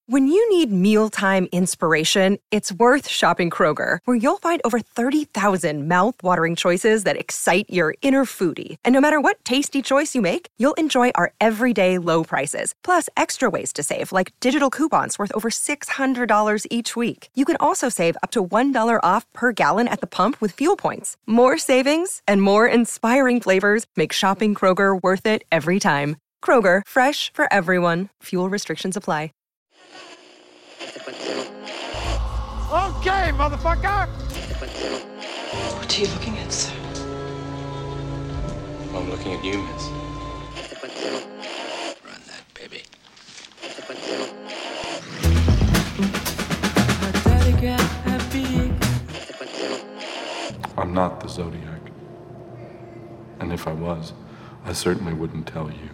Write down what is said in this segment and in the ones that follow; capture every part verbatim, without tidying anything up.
When you need mealtime inspiration, it's worth shopping Kroger, where you'll find over thirty thousand mouth-watering choices that excite your inner foodie. And no matter what tasty choice you make, you'll enjoy our everyday low prices, plus extra ways to save, like digital coupons worth over six hundred dollars each week. You can also save up to one dollar off per gallon at the pump with fuel points. More savings and more inspiring flavors make shopping Kroger worth it every time. Kroger, fresh for everyone. Fuel restrictions apply. Okay, motherfucker! What are you looking at, sir? I'm looking at you, miss. Run that, baby. I'm not the Zodiac. And if I was, I certainly wouldn't tell you.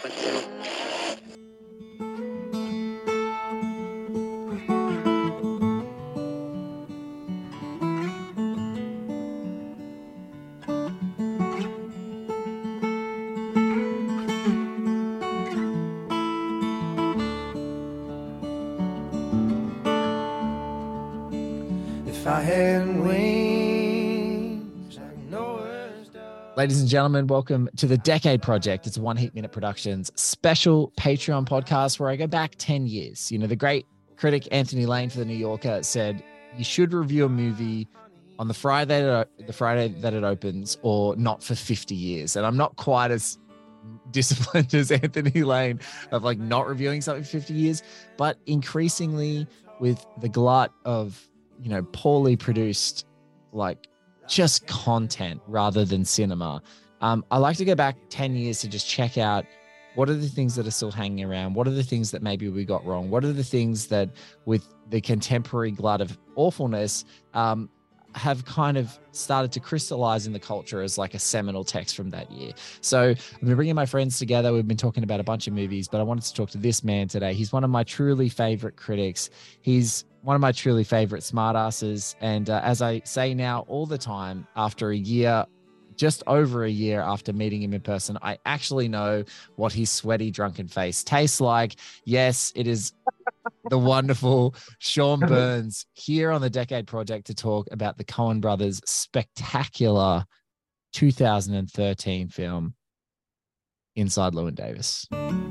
Ladies and gentlemen, welcome to the Decade Project. It's a One Heat Minute Productions special Patreon podcast where I go back ten years. You know, the great critic Anthony Lane for The New Yorker said you should review a movie on the Friday that, the Friday that it opens or not for fifty years. And I'm not quite as disciplined as Anthony Lane of like not reviewing something for fifty years, but increasingly with the glut of, you know, poorly produced, like just content rather than cinema. Um, I like to go back ten years to just check out what are the things that are still hanging around? What are the things that maybe we got wrong? What are the things that with the contemporary glut of awfulness um, have kind of started to crystallize in the culture as like a seminal text from that year? So I've been bringing my friends together. We've been talking about a bunch of movies, but I wanted to talk to this man today. He's one of my truly favorite critics. He's one of my truly favorite smartasses. And uh, as I say now all the time, after a year, just over a year after meeting him in person, I actually know what his sweaty, drunken face tastes like. Yes, it is the wonderful Sean Burns here on the Decade Project to talk about the Coen brothers' spectacular two thousand thirteen film, Inside Llewyn Davis.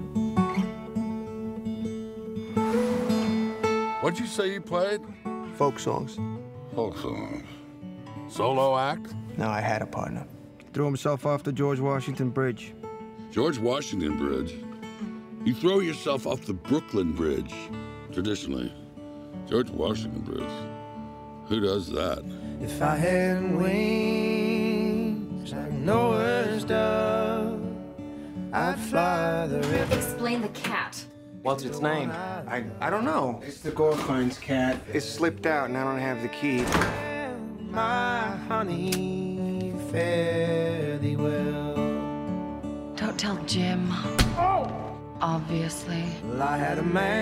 What'd you say you played? Folk songs. Folk songs. Solo act? No, I had a partner. Threw himself off the George Washington Bridge. George Washington Bridge? You throw yourself off the Brooklyn Bridge, traditionally. George Washington Bridge? Who does that? If I had wings like Noah's dove, I'd fly the river. Explain the cat. What's its name? I, I don't know. It's the Gorkines cat. It slipped out and I don't have the key. My honey, fare thee well. Don't tell Jim. Oh! Obviously. Well, I had a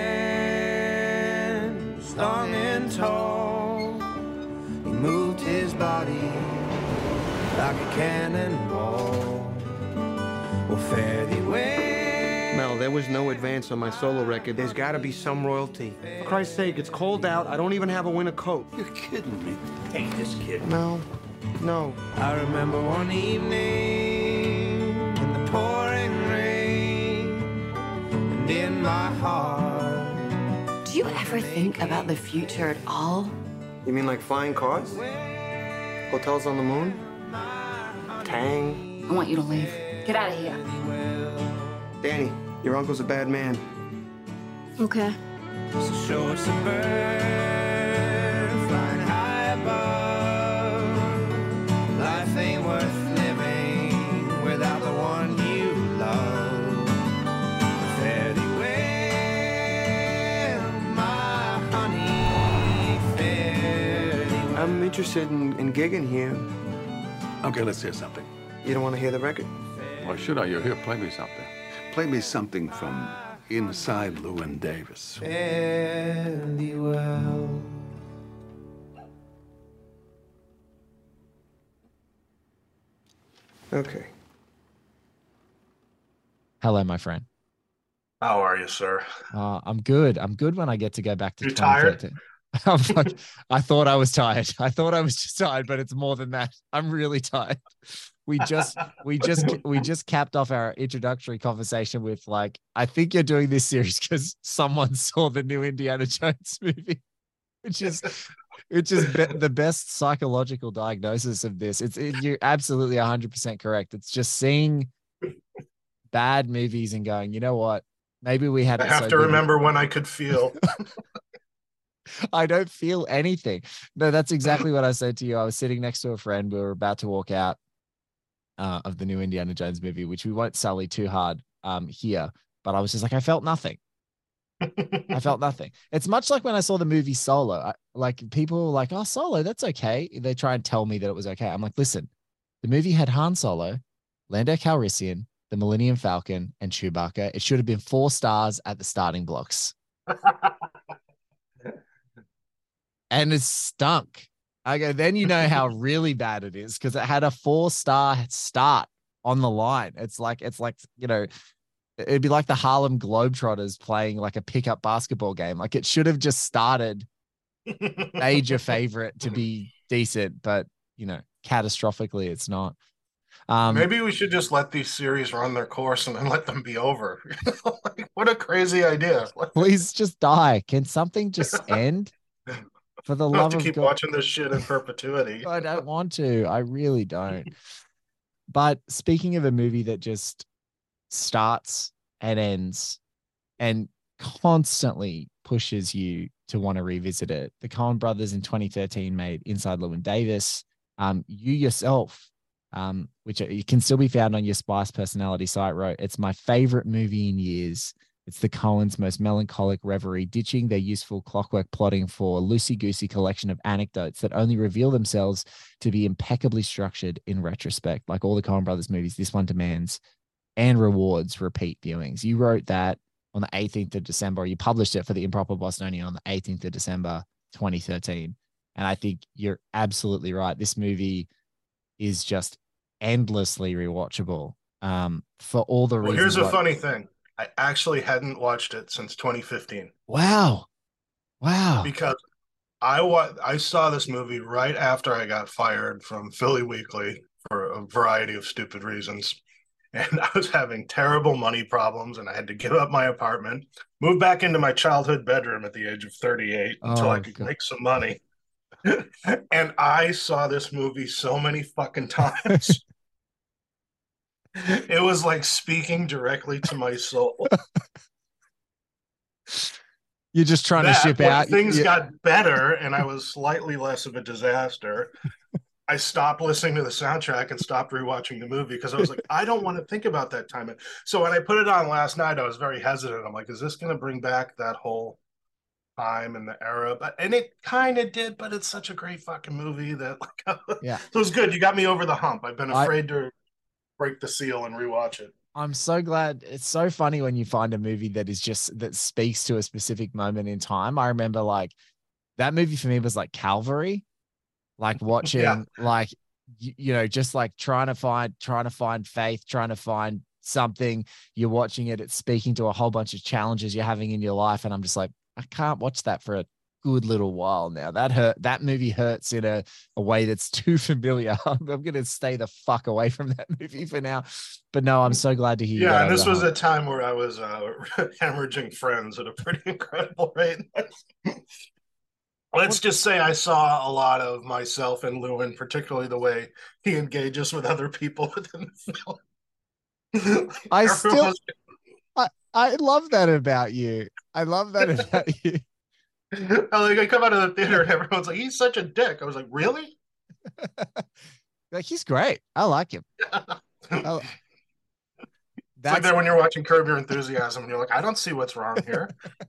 man, strong and tall. He moved his body like a cannonball. Well, fare thee well. Mel, there was no advance on my solo record. There's got to be some royalty. For Christ's sake, it's cold out. I don't even have a winter coat. You're kidding me. Hey, just kidding. No, no. I remember one evening in the pouring rain, and in my heart. Do you ever think about the future at all? You mean like flying cars? Hotels on the moon? Tang? I want you to leave. Get out of here. Danny, your uncle's a bad man. Okay. So show us a bird flying high above. Life ain't worth living without the one you love. Fare thee well, my honey, fare thee well. I'm interested in, in gigging here. Okay, let's hear something. You don't want to hear the record? Why should I? You're here. Play me something. Play me something from Inside Llewyn Davis. Fare thee well. Okay. Hello, my friend. How are you, sir? Uh, I'm good. I'm good when I get to go back to You twenty thirteen. tired? I'm like, I thought I was tired. I thought I was just tired, but it's more than that. I'm really tired. We just, we just, we just capped off our introductory conversation with like, I think you're doing this series because someone saw the new Indiana Jones movie, which is, which is be- the best psychological diagnosis of this. It's it, you're absolutely one hundred percent correct. It's just seeing bad movies and going, you know what? Maybe we had. I it have so to good. remember when I could feel. I don't feel anything. No, that's exactly what I said to you. I was sitting next to a friend. We were about to walk out uh, of the new Indiana Jones movie, which we won't sully too hard um, here. But I was just like, I felt nothing. I felt nothing. It's much like when I saw the movie Solo. I, like people were like, oh, Solo, that's okay. They try and tell me that it was okay. I'm like, listen, the movie had Han Solo, Lando Calrissian, the Millennium Falcon, and Chewbacca. It should have been four stars at the starting blocks. And it stunk. I go, then you know how really bad it is because it had a four-star start on the line. It's like, it's like, you know, it'd be like the Harlem Globetrotters playing like a pickup basketball game. Like it should have just started major favorite to be decent, but you know, catastrophically, it's not. Um, Maybe we should just let these series run their course and then let them be over. Like, what a crazy idea! Please just die. Can something just end? For the I love have to of keep God. watching this shit in perpetuity. I don't want to. I really don't. But speaking of a movie that just starts and ends and constantly pushes you to want to revisit it, the Coen brothers in twenty thirteen made Inside Llewyn Davis. Um, you yourself, um, which you can still be found on your Spice personality site, wrote, it's my favorite movie in years. It's the Coens' most melancholic reverie, ditching their useful clockwork plotting for a loosey-goosey collection of anecdotes that only reveal themselves to be impeccably structured in retrospect. Like all the Coen brothers movies, this one demands and rewards repeat viewings. You wrote that on the eighteenth of December. You published it for the Improper Bostonian on the eighteenth of December, twenty thirteen. And I think you're absolutely right. This movie is just endlessly rewatchable um, for all the Well, reasons. here's a what... funny thing. I actually hadn't watched it since twenty fifteen. Wow. Wow. Because I wa- I saw this movie right after I got fired from Philly Weekly for a variety of stupid reasons. And I was having terrible money problems and I had to give up my apartment, move back into my childhood bedroom at the age of thirty-eight until Oh, I could God. make some money. And I saw this movie so many fucking times. It was like speaking directly to my soul. You're just trying That, to ship when out. things you- got better and I was slightly less of a disaster, I stopped listening to the soundtrack and stopped rewatching the movie because I was like, I don't want to think about that time. So when I put it on last night, I was very hesitant. I'm like, is this going to bring back that whole time and the era? But and it kind of did, but it's such a great fucking movie that like, yeah. So it was good. You got me over the hump. I've been I- afraid to break the seal and rewatch it. I'm so glad. It's so funny when you find a movie that is just that speaks to a specific moment in time. I remember like that movie for me was like Calvary, like watching Yeah. like you, you know just like trying to find trying to find faith, trying to find something. You're watching it. It's speaking to a whole bunch of challenges you're having in your life, and I'm just like, I can't watch that for a good little while now. That hurt. That movie hurts in a, a way that's too familiar. I'm, I'm going to stay the fuck away from that movie for now. But no, I'm so glad to hear. Yeah, you and this was a a time where I was uh, hemorrhaging friends at a pretty incredible rate. Let's just say I saw a lot of myself in Llewyn, particularly the way he engages with other people within the film. I Everyone still, was- I, I love that about you. I love that about you. like I come out of the theater and everyone's like, he's such a dick. I was like, really? Like he's great. I like him. I, It's that's like that when you're watching Curb Your Enthusiasm and you're like, I don't see what's wrong here.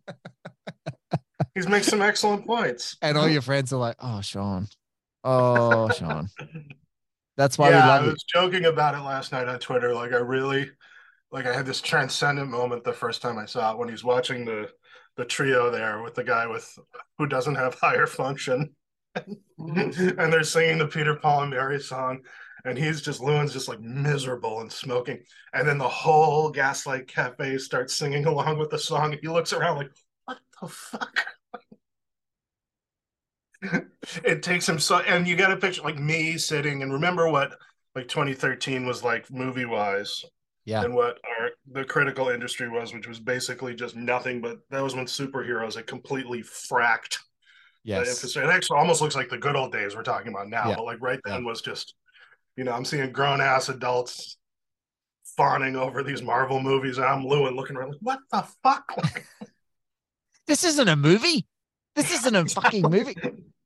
He's making some excellent points. and all your friends are like, oh, Sean. Oh, Sean. That's why yeah, we love I you. was joking about it last night on Twitter. Like I really, like I had this transcendent moment the first time I saw it when he's watching the the trio there with the guy with who doesn't have higher function, and they're singing the Peter Paul and Mary song, And he's just, Lewin's just like miserable and smoking. And then the whole Gaslight Cafe starts singing along with the song. And he looks around like, what the fuck? It takes him so, and you got a picture like me sitting, and remember what like twenty thirteen was like movie wise. Yeah. And what our the critical industry was, which was basically just nothing but that was when superheroes had completely fracked. Yes. It actually almost looks like the good old days we're talking about now, yeah. but like right then yeah. was just, you know, I'm seeing grown ass adults fawning over these Marvel movies, and I'm Lewin looking around like, what the fuck? This isn't a movie. This isn't a fucking movie.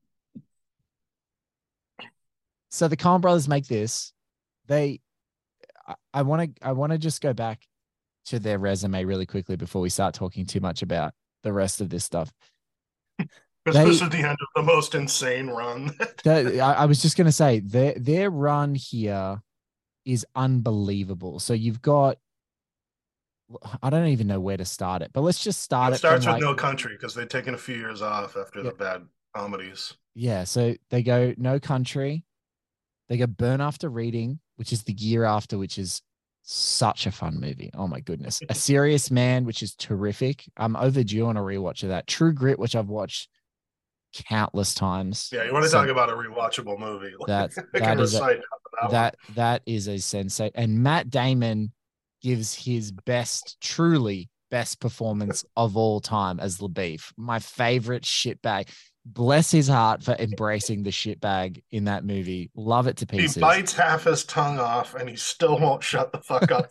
So the Coen brothers make this. They, I want to, I want to just go back to their resume really quickly before we start talking too much about the rest of this stuff. Because this is the end of the most insane run. the, I, I was just going to say their their run here is unbelievable. So you've got, I don't even know where to start it, but let's just start it. It starts from with like, No Country because they've taken a few years off after yeah. the bad comedies. Yeah, so they go No Country, they go Burn After Reading, which is the year after, which is such a fun movie. Oh my goodness. A Serious Man, which is terrific. I'm overdue on a rewatch of that. True Grit, which I've watched countless times. Yeah, you want to so talk about a rewatchable movie? That I that can is recite a, that that that is a sensation. And Matt Damon gives his best, truly best performance of all time as LaBeef. My favorite shitbag. Bless his heart for embracing the shitbag in that movie. Love it to pieces. He bites half his tongue off and he still won't shut the fuck up.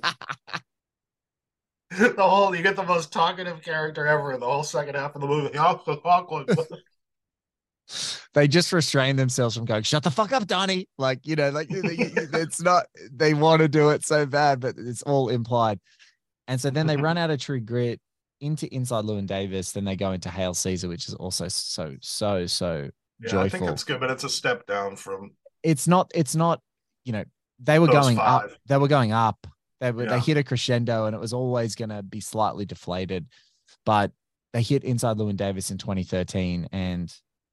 The whole, you get the most talkative character ever in the whole second half of the movie. They just restrain themselves from going, shut the fuck up, Donnie. Like, you know, like it's not, they want to do it so bad, but it's all implied. And so then they run out of True Grit into Inside Llewyn Davis. Then they go into Hail Caesar, which is also so, so, so yeah, joyful. I think it's good, but it's a step down from. It's not, it's not, you know, they were going five. up. They were going up. They were, yeah. they hit a crescendo and it was always going to be slightly deflated, but they hit Inside Llewyn Davis in twenty thirteen. And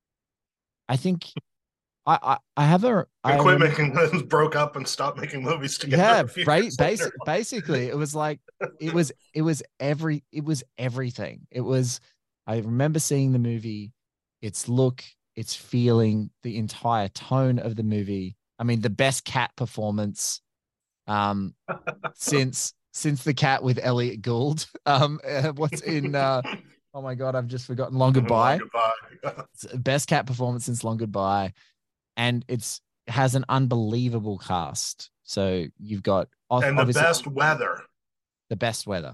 I think I, I, I have a, I I quit remember, making, broke up and stopped making movies together. Yeah. Right. Basic, basically it was like, it was, it was every, it was everything. It was, I remember seeing the movie, its look, its feeling, the entire tone of the movie. I mean, the best cat performance um, since since the cat with Elliot Gould. Um, uh, what's in? Uh, oh my god, I've just forgotten. Long Goodbye. Long Goodbye. Best cat performance since Long Goodbye, and it's has an unbelievable cast. So you've got and the best weather. The best weather.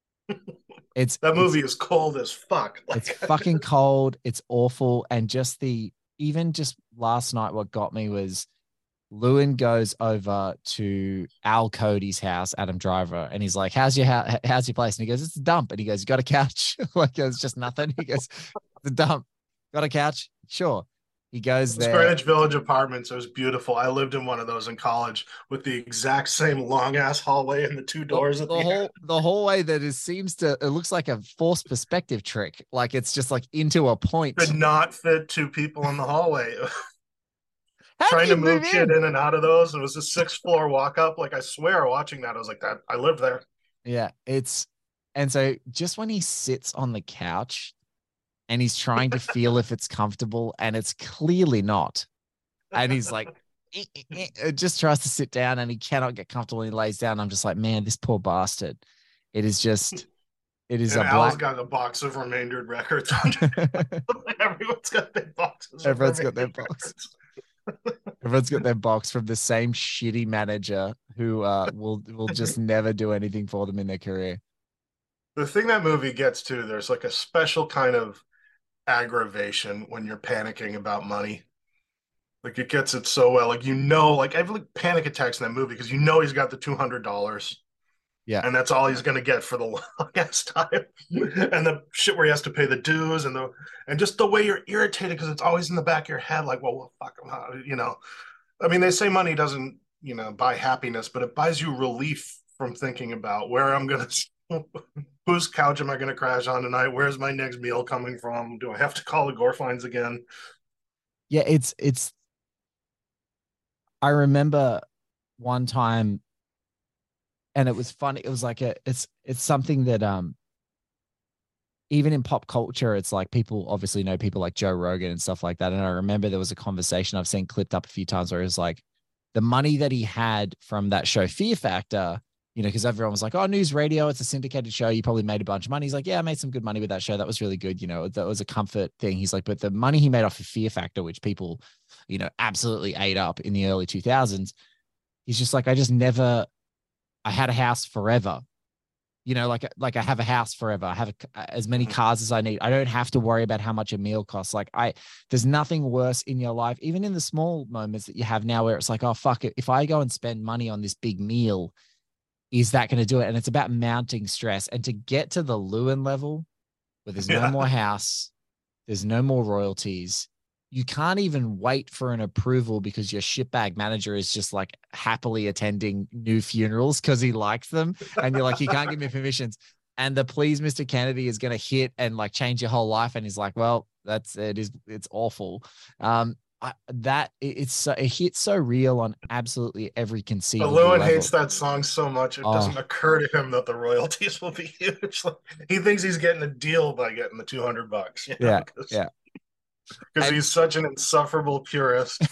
It's that movie it's, is cold as fuck. Like, it's fucking cold. It's awful. And just the, even just last night, what got me was Lewin goes over to Al Cody's house, Adam Driver, and he's like, how's your house? How's your place? And he goes, it's a dump. And he goes, you got a couch? Like, it's just nothing. He goes, it's a dump. Got a couch? Sure. He goes there. Greenwich Village Apartments. It was beautiful. I lived in one of those in college with the exact same long ass hallway and the two doors the, at the, the whole end. the hallway that is seems to it looks like a forced perspective trick. Like it's just like into a point. Could not fit two people in the hallway. How Trying to move move shit in? in and out of those. It was a sixth floor walk up. Like I swear, watching that, I was like, that I lived there. Yeah, it's and so just when he sits on the couch. And he's trying to feel if it's comfortable, and it's clearly not. And he's like, eh, eh, eh, just tries to sit down, and he cannot get comfortable. And he lays down. I'm just like, man, this poor bastard. It is just, it is and a Al's black. got a box of remaindered records. Everyone's got their boxes. Everyone's got their box. Everyone's got their box from the same shitty manager who uh, will will just never do anything for them in their career. The thing that movie gets to, there's like a special kind of aggravation when you're panicking about money. Like it gets it so well. Like, you know, like I have like panic attacks in that movie because you know he's got the two hundred dollars. Yeah. And that's all he's going to get for the longest time. And the shit where he has to pay the dues and the, and just the way you're irritated because it's always in the back of your head. Like, well, well fuck him. You know, I mean, they say money doesn't, you know, buy happiness, but it buys you relief from thinking about where I'm going to, whose couch am I going to crash on tonight? Where's my next meal coming from? Do I have to call the Gorfines again? Yeah, it's, it's, I remember one time, and it was funny. It was like a, it's, it's something that, um, even in pop culture, it's like people obviously know people like Joe Rogan and stuff like that. And I remember there was a conversation I've seen clipped up a few times where it was like the money that he had from that show Fear Factor, you know, because everyone was like, oh, news radio, it's a syndicated show. You probably made a bunch of money. He's like, yeah, I made some good money with that show. That was really good. You know, that was a comfort thing. He's like, but the money he made off of Fear Factor, which people, you know, absolutely ate up in the early two thousands, he's just like, I just never, I had a house forever. You know, like, like I have a house forever. I have a, as many cars as I need. I don't have to worry about how much a meal costs. Like I, there's nothing worse in your life, even in the small moments that you have now where it's like, oh, fuck it. If I go and spend money on this big meal, is that going to do it? And it's about mounting stress. And to get to the Lewin level where there's Yeah. no more house, there's no more royalties. You can't even wait for an approval because your shitbag manager is just like happily attending new funerals because he likes them. And you're like, you can't give me permissions. And the please, Mister Kennedy is going to hit and like change your whole life. And he's like, well, that's it is. It's awful. Um, I, that it, it's so, it hits so real on absolutely every conceivable But Lewin level. hates that song so much it Oh. doesn't occur to him that the royalties will be huge. Like, he thinks he's getting a deal by getting the two hundred bucks. You know? Yeah, Cause, yeah. Because And- he's such an insufferable purist.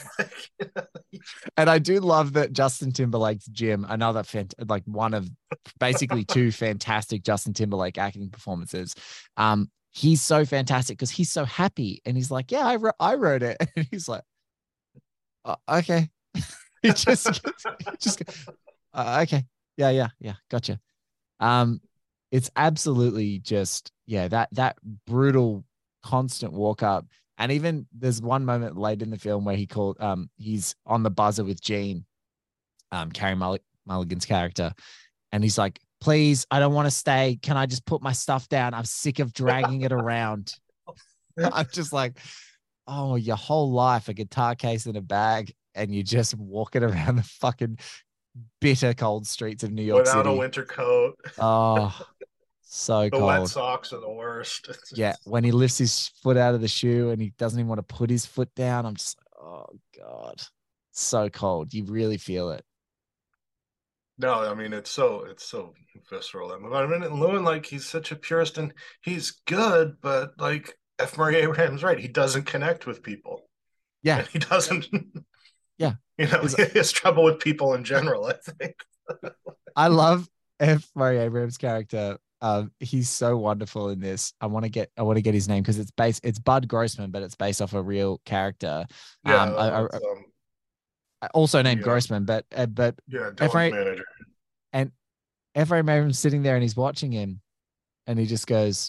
And I do love that Justin Timberlake's Jim, another fant- like one of basically two fantastic Justin Timberlake acting performances. Um, he's so fantastic because he's so happy, and he's like, "Yeah, I wrote, I wrote it," and he's like, oh, "Okay," he just, he just, uh, okay, yeah, yeah, yeah, gotcha. Um, it's absolutely just, yeah, that that brutal, constant walk up. And even there's one moment late in the film where he called, um, he's on the buzzer with Gene, um, Carey Mull- Mulligan's character. And he's like, please, I don't want to stay. Can I just put my stuff down? I'm sick of dragging it around. I'm just like, oh, your whole life, a guitar case in a bag, and you're just walking around the fucking bitter cold streets of New York Without City. a winter coat. Oh, so The cold. wet socks are the worst. It's- Yeah, when he lifts his foot out of the shoe and he doesn't even want to put his foot down, I'm just, oh God, so cold. You really feel it. No, I mean it's so it's so visceral. I mean, and Lewin, like he's such a purist and he's good, but like F. Murray Abraham's right, he doesn't connect with people. Yeah, And he doesn't. Yeah, you know, He's- he has trouble with people in general. I think. I love F. Murray Abrams' character. Um, he's so wonderful in this. I want to get, I want to get his name because it's based, it's Bud Grossman, but it's based off a real character. Yeah, um, I, I, that's, um, I also named yeah. Grossman, but uh, but yeah, F. Dylan's Murray manager. and F. Murray Abrams sitting there and he's watching him, and he just goes,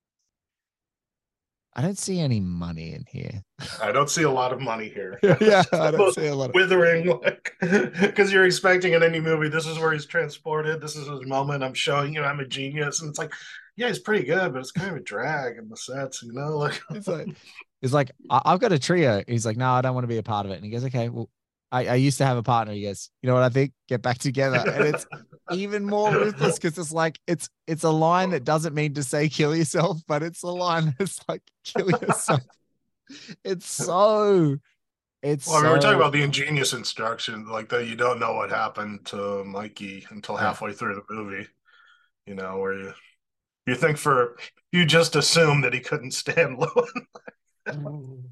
"I don't see any money in here." I don't see a lot of money here. Yeah, I don't see a lot of- withering, like, because you're expecting in any movie, this is where he's transported. This is his moment. I'm showing you I'm a genius, and it's like, yeah, he's pretty good, but it's kind of a drag in the sets, you know. Like, It's like, it's like I- I've got a trio. He's like, no, I don't want to be a part of it. And he goes, okay, well, I, I used to have a partner. He goes, you know what I think? Get back together. And it's even more ruthless because it's like it's it's a line that doesn't mean to say kill yourself, but it's a line that's like kill yourself. It's so it's well, I mean, we're so- talking about the ingenious instruction, like that you don't know what happened to Mikey until halfway through the movie. You know, where you you think for you just assume that he couldn't stand Lewin.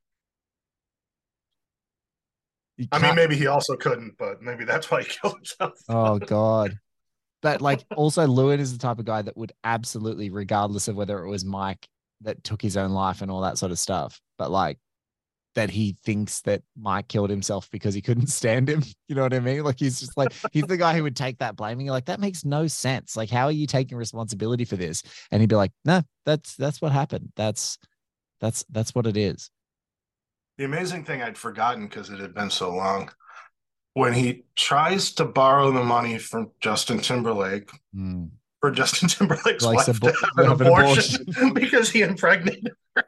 You I mean, can't- maybe he also couldn't, but maybe that's why he killed himself. Oh God. But like also Lewin is the type of guy that would absolutely, regardless of whether it was Mike that took his own life and all that sort of stuff, but like that he thinks that Mike killed himself because he couldn't stand him. You know what I mean? Like he's just like, he's the guy who would take that blame. And you're like, that makes no sense. Like, how are you taking responsibility for this? And he'd be like, no, that's, that's what happened. That's, that's, that's what it is. The amazing thing I'd forgotten because it had been so long. When he tries to borrow the money from Justin Timberlake, Mm. for Justin Timberlake's Likes wife abo- to have an have an abortion, because he impregnated her.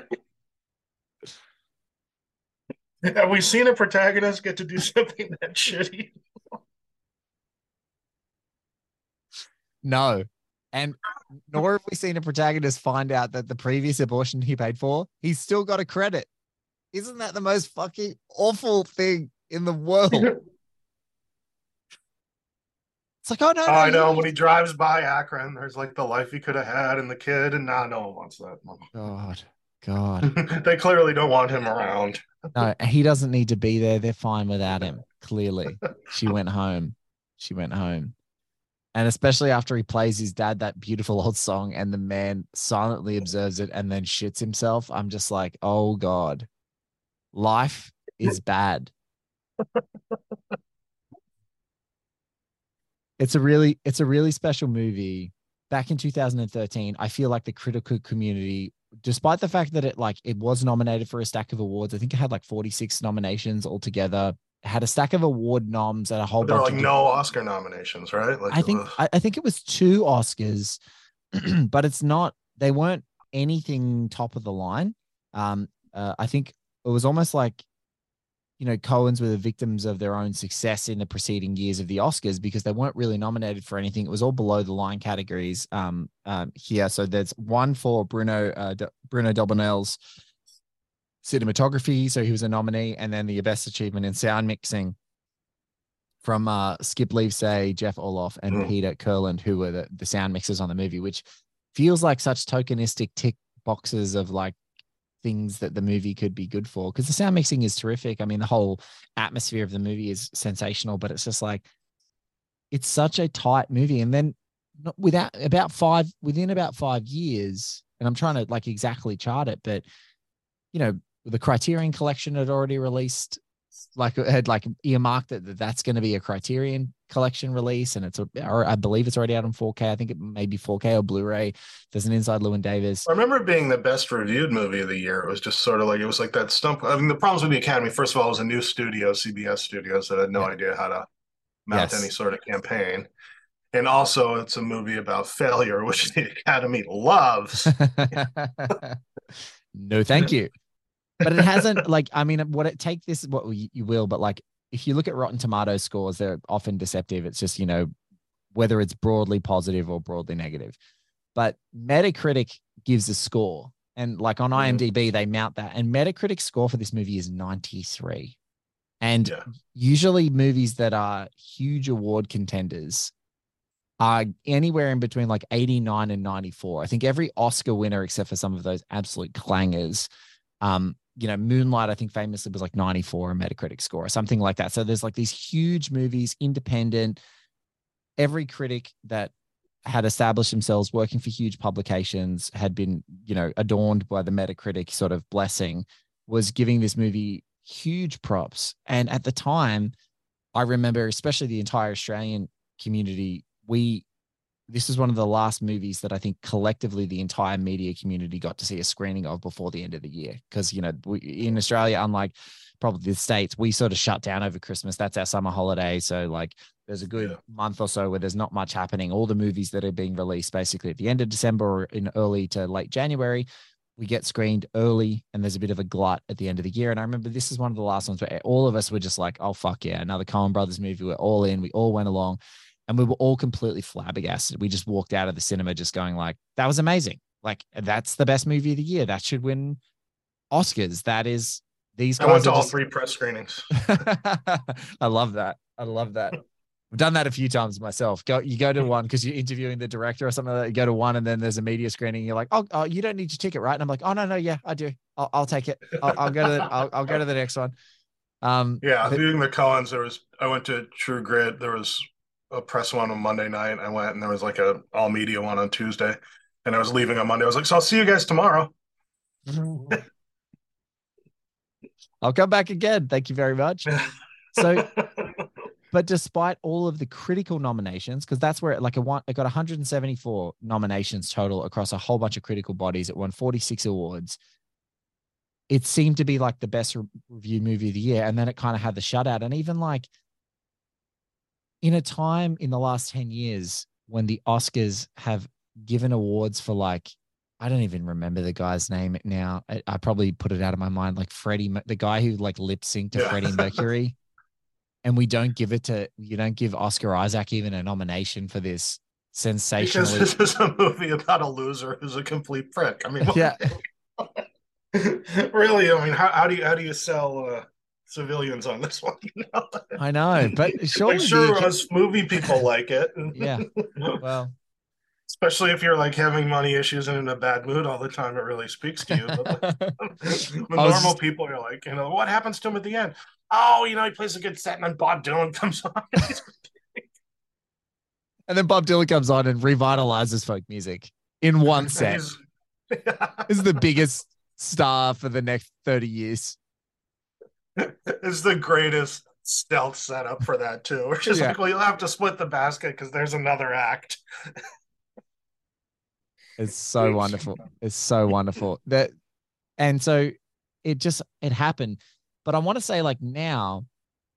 Have we seen a protagonist get to do something that shitty? No. And nor have we seen a protagonist find out that the previous abortion he paid for, he's still got a credit. Isn't that the most fucking awful thing? in the world. It's like, oh, no, Oh, no. I know. you- When he drives by Akron, there's like the life he could have had and the kid, and nah, no one wants that. God, God. They clearly don't want him around. No, he doesn't need to be there. They're fine without him. Clearly, she went home. She went home. And especially after he plays his dad that beautiful old song and the man silently observes it and then shits himself, I'm just like, oh God, life is bad. It's a really, it's a really special movie. Back in two thousand thirteen, I feel like the critical community, despite the fact that it like it was nominated for a stack of awards, I think it had like forty-six nominations altogether. It had a stack of award noms and a whole But there were bunch like of no Oscar nominations, right? Like I think ugh. I, I think it was two Oscars, but it's not. They weren't anything top of the line. Um, uh, I think it was almost like, you know, Coens were the victims of their own success in the preceding years of the Oscars because they weren't really nominated for anything. It was all below the line categories um, um, here. So there's one for Bruno uh, D- Bruno Dobanel's cinematography, so he was a nominee, and then the best achievement in sound mixing from uh, Skip Leavesay, Jeff Orloff, and Mm. Peter Kurland, who were the, the sound mixers on the movie, which feels like such tokenistic tick boxes of like things that the movie could be good for, because the sound mixing is terrific. I mean, the whole atmosphere of the movie is sensational, but it's just like, it's such a tight movie. And then not without about five, within about five years, and I'm trying to like exactly chart it, but you know, the Criterion Collection had already released, like it had like earmarked that that that's going to be a Criterion Collection release, and it's a, or I believe it's already out on four K. I think it may be four K or Blu-ray. There's an Inside Llewyn Davis. I remember it being the best reviewed movie of the year. It was just sort of like, it was like that stump. I mean, the problems with the Academy, first of all, it was a new studio, C B S Studios, that had no Yeah. idea how to mount Yes. any sort of campaign. And also, it's a movie about failure, which the Academy loves. No, thank you. But it hasn't, like, I mean, what it take this, what you, you will, but like, if you look at Rotten Tomatoes scores, they're often deceptive. It's just, you know, whether it's broadly positive or broadly negative. But Metacritic gives a score. And like on IMDb, they mount that. And Metacritic's score for this movie is ninety-three. And Yeah. usually movies that are huge award contenders are anywhere in between like eighty-nine and ninety-four. I think every Oscar winner, except for some of those absolute clangers, um, you know, Moonlight, I think famously was like ninety-four, a Metacritic score or something like that. So there's like these huge movies, independent. Every critic that had established themselves working for huge publications had been, you know, adorned by the Metacritic sort of blessing, was giving this movie huge props. And at the time, I remember, especially the entire Australian community, we, this is one of the last movies that I think collectively the entire media community got to see a screening of before the end of the year. Because, you know, we, in Australia, unlike probably the States, we sort of shut down over Christmas. That's our summer holiday. So like there's a good Yeah. month or so where there's not much happening. All the movies that are being released basically at the end of December or in early to late January, we get screened early, and there's a bit of a glut at the end of the year. And I remember this is one of the last ones where all of us were just like, oh, fuck yeah, another Coen Brothers movie. We're all in. We all went along. And we were all completely flabbergasted. We just walked out of the cinema just going like, that was amazing. Like, that's the best movie of the year. That should win Oscars. That is, these guys I went to are all just- three press screenings. I love that. I love that. I've done that a few times myself. Go, you go to one because you're interviewing the director or something like that. You go to one and then there's a media screening. And you're like, oh, oh, you don't need your ticket, right? And I'm like, oh, no, no, yeah, I do. I'll, I'll take it. I'll, I'll go to the, I'll, I'll go to the next one. Um, Yeah, but- doing the Coens, there was, I went to True Grit. There was a press one on Monday night. I went, and there was like a all media one on Tuesday. And I was leaving on Monday. I was like, so I'll see you guys tomorrow. I'll come back again. Thank you very much. So, but despite all of the critical nominations, because that's where it, like it, won, it got one hundred seventy-four nominations total across a whole bunch of critical bodies. It won forty-six awards. It seemed to be like the best re- reviewed movie of the year. And then it kind of had the shutout. And even like in a time in the last ten years when the Oscars have given awards for like, I don't even remember the guy's name now. I, I probably put it out of my mind. Like Freddie, Mer- the guy who like lip synced to Yeah. Freddie Mercury. And we don't give it to, you don't give Oscar Isaac even a nomination for this Because sensationally. this is a movie about a loser who's a complete prick. I mean, what- Yeah. really, I mean, how, how do you how do you sell uh, civilians on this one. You know? I know, but surely like, sure, the... us movie people like it. Yeah. Well, especially if you're like having money issues and in a bad mood all the time, it really speaks to you. But like, the normal just... people are like, you know, what happens to him at the end? Oh, you know, he plays a good set, and then Bob Dylan comes on. And then Bob Dylan comes on and revitalizes folk music in one set. Yeah. This is the biggest star for the next thirty years. It's the greatest stealth setup for that too. We're just yeah. like, well, you'll have to split the basket because there's another act. It's so wonderful. It's so wonderful. That, and so it just it happened. But I want to say, like, now,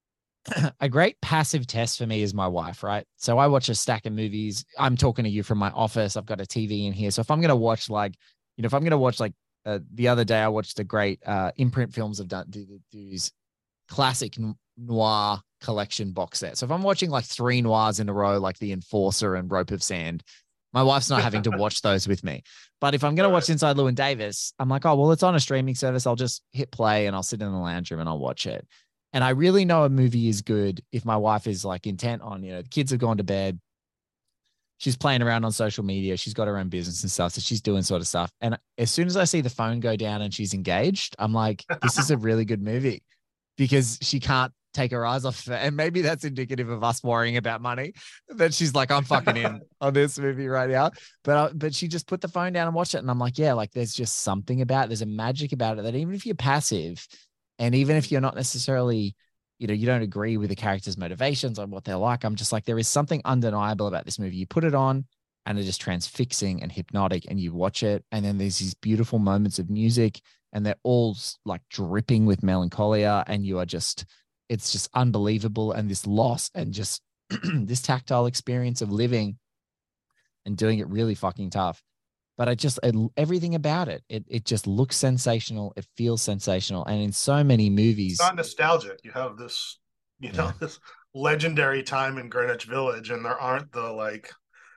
a great passive test for me is my wife, right? So I watch a stack of movies. I'm talking to you from my office. I've got a T V in here. So if I'm going to watch, like, you know, if I'm going to watch, like, uh, the other day I watched a great uh, Imprint Films have done do, do these classic noir collection box set. So if I'm watching like three noirs in a row, like The Enforcer and Rope of Sand, my wife's not having to watch those with me. But if I'm going to watch Inside Llewyn Davis, I'm like, oh, well, it's on a streaming service. I'll just hit play and I'll sit in the lounge room and I'll watch it. And I really know a movie is good if my wife is like intent on, you know, the kids have gone to bed. She's playing around on social media. She's got her own business and stuff. So she's doing sort of stuff. And as soon as I see the phone go down and she's engaged, I'm like, this is a really good movie because she can't take her eyes off it. And maybe that's indicative of us worrying about money, that she's like, I'm fucking in on this movie right now. But, uh, but she just put the phone down and watched it. And I'm like, yeah, like there's just something about it. There's a magic about it that even if you're passive and even if you're not necessarily, you know, you don't agree with the character's motivations or what they're like, I'm just like, there is something undeniable about this movie. You put it on and it's just transfixing and hypnotic and you watch it. And then there's these beautiful moments of music and they're all like dripping with melancholia. And you are just, it's just unbelievable. And this loss and just this tactile experience of living and doing it really fucking tough. But I just, it, everything about it, it, it just looks sensational. It feels sensational. And in so many movies. It's not nostalgic. You have this, you know, yeah. this legendary time in Greenwich Village, and there aren't the like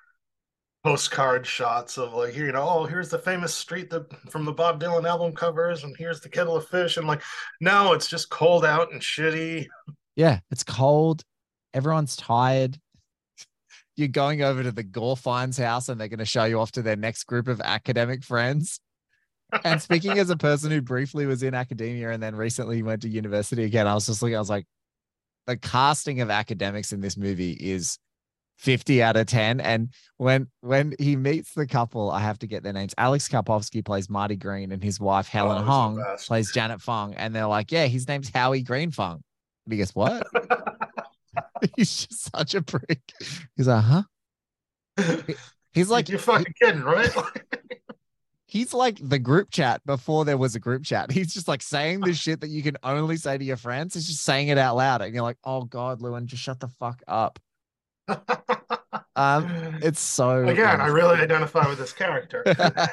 postcard shots of like, here, you know, oh, here's the famous street that from the Bob Dylan album covers, and here's the kettle of fish. And like, no, it's just cold out and shitty. Yeah, it's cold. Everyone's tired. You're going over to the Gorfines house and they're going to show you off to their next group of academic friends. And speaking as a person who briefly was in academia and then recently went to university again, I was just looking, I was like, the casting of academics in this movie is fifty out of ten. And when, when he meets the couple, I have to get their names. Alex Karpovsky plays Marty Green and his wife, Helen oh, Hong, plays Janet Fung. And they're like, yeah, his name's Howie Green Fung. And he goes, what? He's just such a prick. He's like, huh? He's like, you're fucking kidding, right? He's like the group chat before there was a group chat. He's just like saying this shit that you can only say to your friends. He's just saying it out loud. And you're like, oh God, Llewyn, just shut the fuck up. um, it's so again, wonderful. I really identify with this character.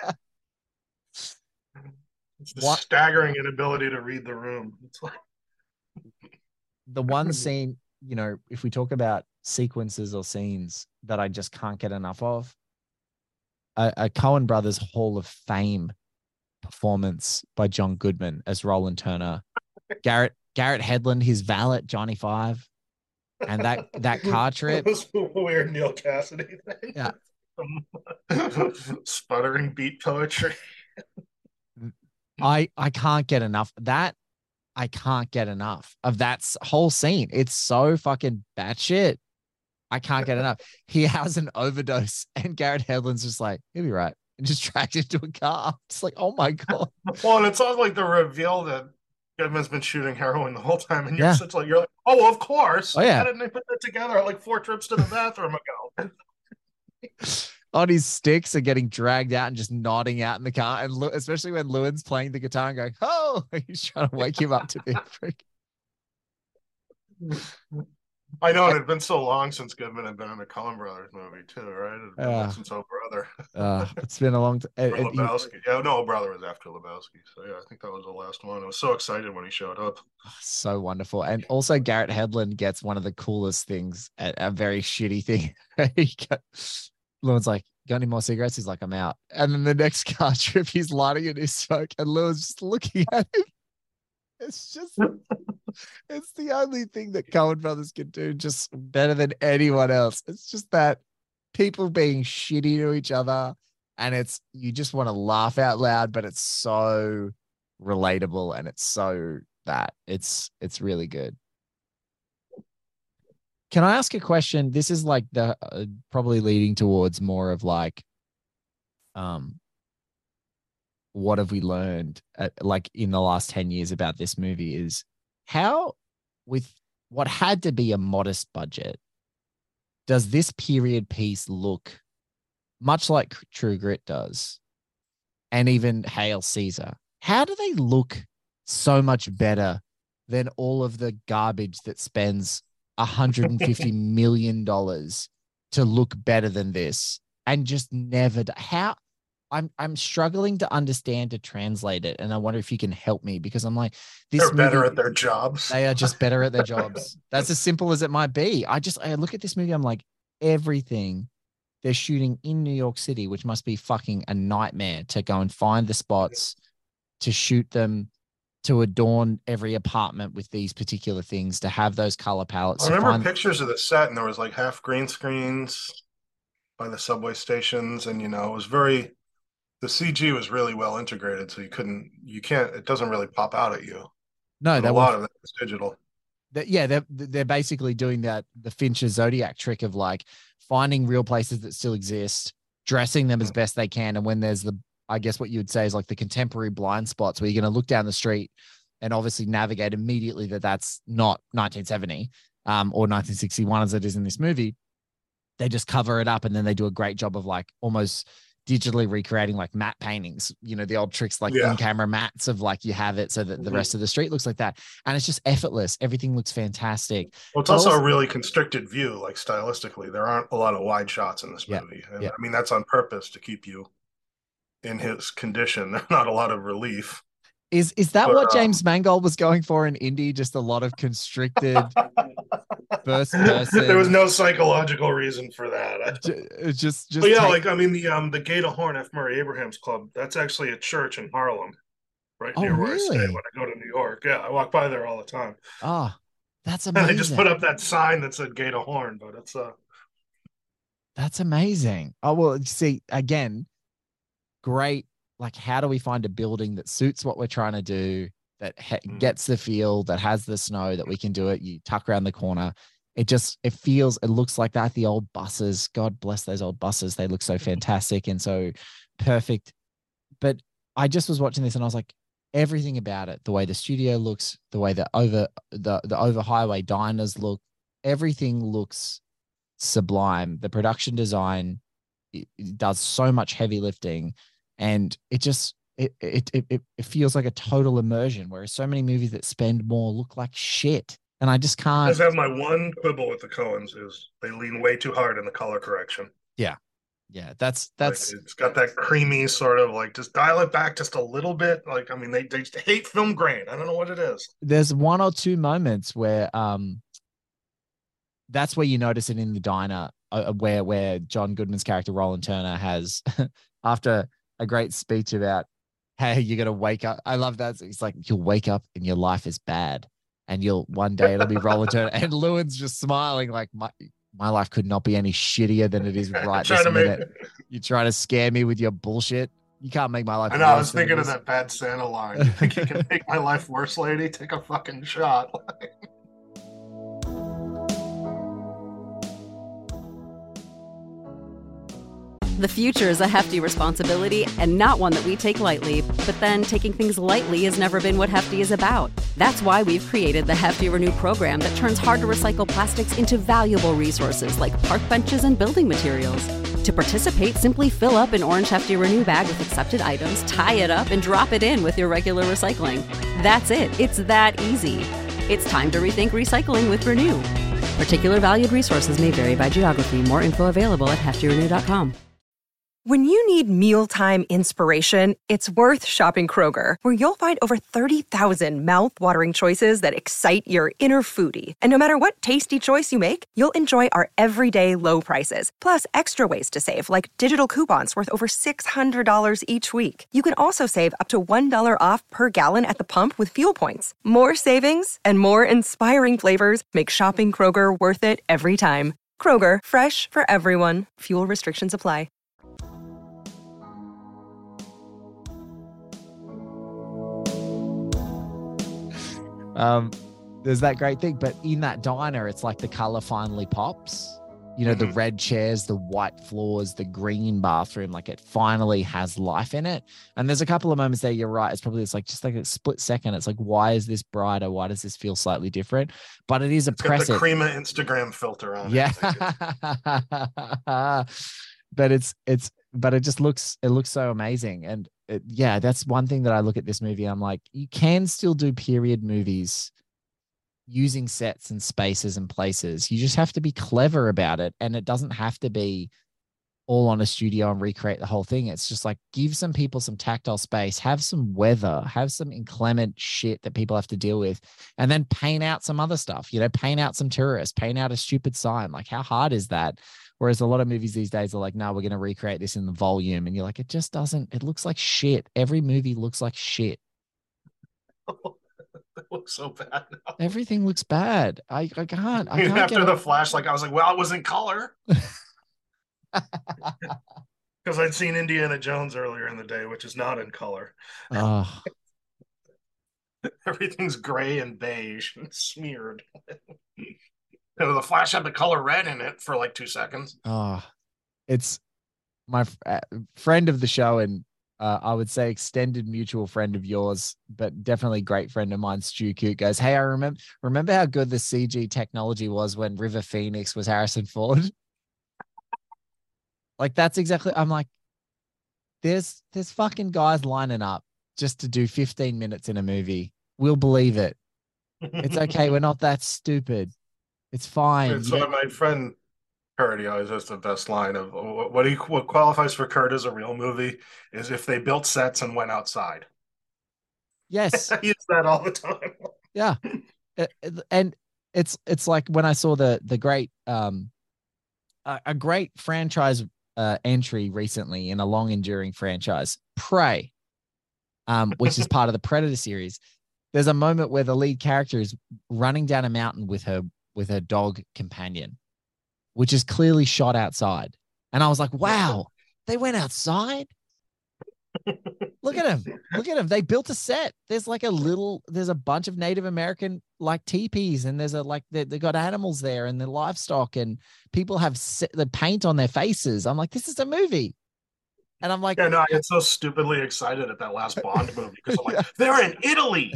It's the what? staggering inability to read the room. It's like the one scene, you know, if we talk about sequences or scenes that I just can't get enough of, a, a Coen Brothers Hall of Fame performance by John Goodman as Roland Turner, Garrett Garrett Hedlund, his valet Johnny Five, and that that car trip. That was a weird Neil Cassidy thing. Yeah, sputtering beat poetry. I I can't get enough that. I can't get enough of that whole scene. It's so fucking batshit. I can't get enough. He has an overdose and Garrett Hedlund's just like, he'll be right. And just tracked into a car. It's like, oh my God. Well, and it's all like the reveal that Goodman's been shooting heroin the whole time. And you're yeah. such like, you're like, oh, well, of course. Oh, yeah. How didn't they put that together like four trips to the bathroom ago? On his sticks and getting dragged out and just nodding out in the car. And especially when Llewyn's playing the guitar and going, oh, he's trying to wake him up to be a freak. I know it had been so long since Goodman had been in a Coen Brothers movie too, right? It had been uh, since Oh Brother. uh, it's been a long time. Lebowski. Yeah, no, Oh Brother was after Lebowski. So yeah, I think that was the last one. I was so excited when he showed up. So wonderful. And also Garrett Hedlund gets one of the coolest things, a, a very shitty thing. he got, Llewyn's like, got any more cigarettes? He's like, I'm out. And then the next car trip, he's lighting it his smoke, and Llewyn's just looking at him. It's just, It's the only thing that Coen brothers can do just better than anyone else. It's just that people being shitty to each other, and it's you just want to laugh out loud, but it's so relatable and it's so that it's it's really good. Can I ask a question? This is like the uh, probably leading towards more of like, um, what have we learned uh, like in the last ten years about this movie is how, with what had to be a modest budget, does this period piece look much like True Grit does, and even Hail Caesar? How do they look so much better than all of the garbage that spends one hundred fifty million dollars to look better than this and just never do? How I'm I'm struggling to understand, to translate it, and I wonder if you can help me, because I'm like, this they're better movie, at their jobs. They are just better at their jobs. That's as simple as it might be. I just I look at this movie, I'm like, everything they're shooting in New York City, which must be fucking a nightmare to go and find the spots, to shoot them, to adorn every apartment with these particular things, to have those color palettes. I remember find... pictures of the set, and there was like half green screens by the subway stations, and you know, it was very, the C G was really well integrated, so you couldn't, you can't, it doesn't really pop out at you. No, a lot of that was digital. That, yeah, they're they're basically doing that the Fincher Zodiac trick of like finding real places that still exist, dressing them as best they can, and when there's the, I guess what you would say is like the contemporary blind spots where you're going to look down the street and obviously navigate immediately that that's not nineteen seventy um, or nineteen sixty-one as it is in this movie. They just cover it up, and then they do a great job of like almost digitally recreating like matte paintings, you know, the old tricks like yeah. in-camera mattes of like you have it so that the rest of the street looks like that. And it's just effortless. Everything looks fantastic. Well, it's also, also a really constricted view, like stylistically. There aren't a lot of wide shots in this yeah. movie. And yeah. I mean, that's on purpose to keep you in his condition. There's not a lot of relief. Is is that but, what um, James Mangold was going for in Indy? Just a lot of constricted first person. There was no psychological reason for that. Just, just, just but yeah, take... like I mean, the um, the Gate of Horn, F. Murray Abrahams Club. That's actually a church in Harlem, right oh, near where really? I stay when I go to New York. Yeah, I walk by there all the time. Oh, that's amazing. And they just put up that sign that said Gate of Horn, but it's uh, that's amazing. Oh well, see again, great. Like, how do we find a building that suits what we're trying to do, that ha- gets the feel, that has the snow, that we can do it? You tuck around the corner. It just, it feels, it looks like that. The old buses, God bless those old buses. They look so fantastic and so perfect. But I just was watching this and I was like, everything about it, the way the studio looks, the way the over, the, the over highway diners look, everything looks sublime. The production design, it, it does so much heavy lifting. And it just, it, it it it feels like a total immersion, whereas so many movies that spend more look like shit. And I just can't. I just have my one quibble with the Coens is they lean way too hard in the color correction. Yeah. Yeah. That's, that's. Like, it's got that creamy sort of like, just dial it back just a little bit. Like, I mean, they, they hate film grain. I don't know what it is. There's one or two moments where, um, that's where you notice it in the diner, uh, where, where John Goodman's character, Roland Turner, has, after a great speech about, hey, you're going to wake up. I love that. It's like, you'll wake up and your life is bad. And you'll, one day it'll be Roland Turner. And Lewin's just smiling like, my my life could not be any shittier than it is right this minute. Make... You're trying to scare me with your bullshit. You can't make my life I know, I was than thinking of that Bad Santa line. You think you can make my life worse, lady? Take a fucking shot. The future is a hefty responsibility and not one that we take lightly. But then taking things lightly has never been what Hefty is about. That's why we've created the Hefty Renew program that turns hard-to-recycle plastics into valuable resources like park benches and building materials. To participate, simply fill up an orange Hefty Renew bag with accepted items, tie it up, and drop it in with your regular recycling. That's it. It's that easy. It's time to rethink recycling with Renew. Particular valued resources may vary by geography. More info available at hefty renew dot com. When you need mealtime inspiration, it's worth shopping Kroger, where you'll find over thirty thousand mouth-watering choices that excite your inner foodie. And no matter what tasty choice you make, you'll enjoy our everyday low prices, plus extra ways to save, like digital coupons worth over six hundred dollars each week. You can also save up to one dollar off per gallon at the pump with fuel points. More savings and more inspiring flavors make shopping Kroger worth it every time. Kroger, fresh for everyone. Fuel restrictions apply. Um, there's that great thing, but in that diner, it's like the color finally pops. You know, mm-hmm. the red chairs, the white floors, the green bathroom, like it finally has life in it. And there's a couple of moments there, you're right. It's probably, it's like just like a split second. It's like, why is this brighter? Why does this feel slightly different? But it is oppressive. It's got the Crema Instagram filter on yeah. it. But it's, it's, but it just looks, it looks so amazing. And it, yeah, that's one thing that I look at this movie. I'm like, you can still do period movies using sets and spaces and places. You just have to be clever about it. And it doesn't have to be all on a studio and recreate the whole thing. It's just like, give some people some tactile space, have some weather, have some inclement shit that people have to deal with, and then paint out some other stuff, you know, paint out some tourists, paint out a stupid sign. Like, how hard is that? Whereas a lot of movies these days are like, no, we're going to recreate this in the volume. And you're like, it just doesn't, it looks like shit. Every movie looks like shit. It looks so bad now. Everything looks bad. I, I can't. I can't After the it. Flash, like I was like, well, it was in color. Because I'd seen Indiana Jones earlier in the day, which is not in color. Oh. Everything's gray and beige and smeared. You know, the Flash had the color red in it for like two seconds. Oh, it's my uh, friend of the show, and uh, I would say extended mutual friend of yours, but definitely great friend of mine, Stu Coote, goes, hey, I remember remember how good the C G technology was when River Phoenix was Harrison Ford? Like, that's exactly, I'm like, there's there's fucking guys lining up just to do fifteen minutes in a movie. We'll believe it. It's okay. We're not that stupid. It's fine. It's what my friend Kurt, he always has the best line of what he what qualifies for Kurt as a real movie is if they built sets and went outside. Yes. I use that all the time. Yeah. And it's it's like when I saw the the great um a, a great franchise uh, entry recently in a long enduring franchise, Prey, um, which is part of the Predator series. There's a moment where the lead character is running down a mountain with her with her dog companion, which is clearly shot outside. And I was like, wow, they went outside. Look at them. Look at them. They built a set. There's like a little, there's a bunch of Native American like teepees, and there's a, like, they, they got animals there and the livestock, and people have set, the paint on their faces. I'm like, this is a movie. And I'm like, yeah, no, I get so stupidly excited at that last Bond movie because I'm like, yeah. They're in Italy.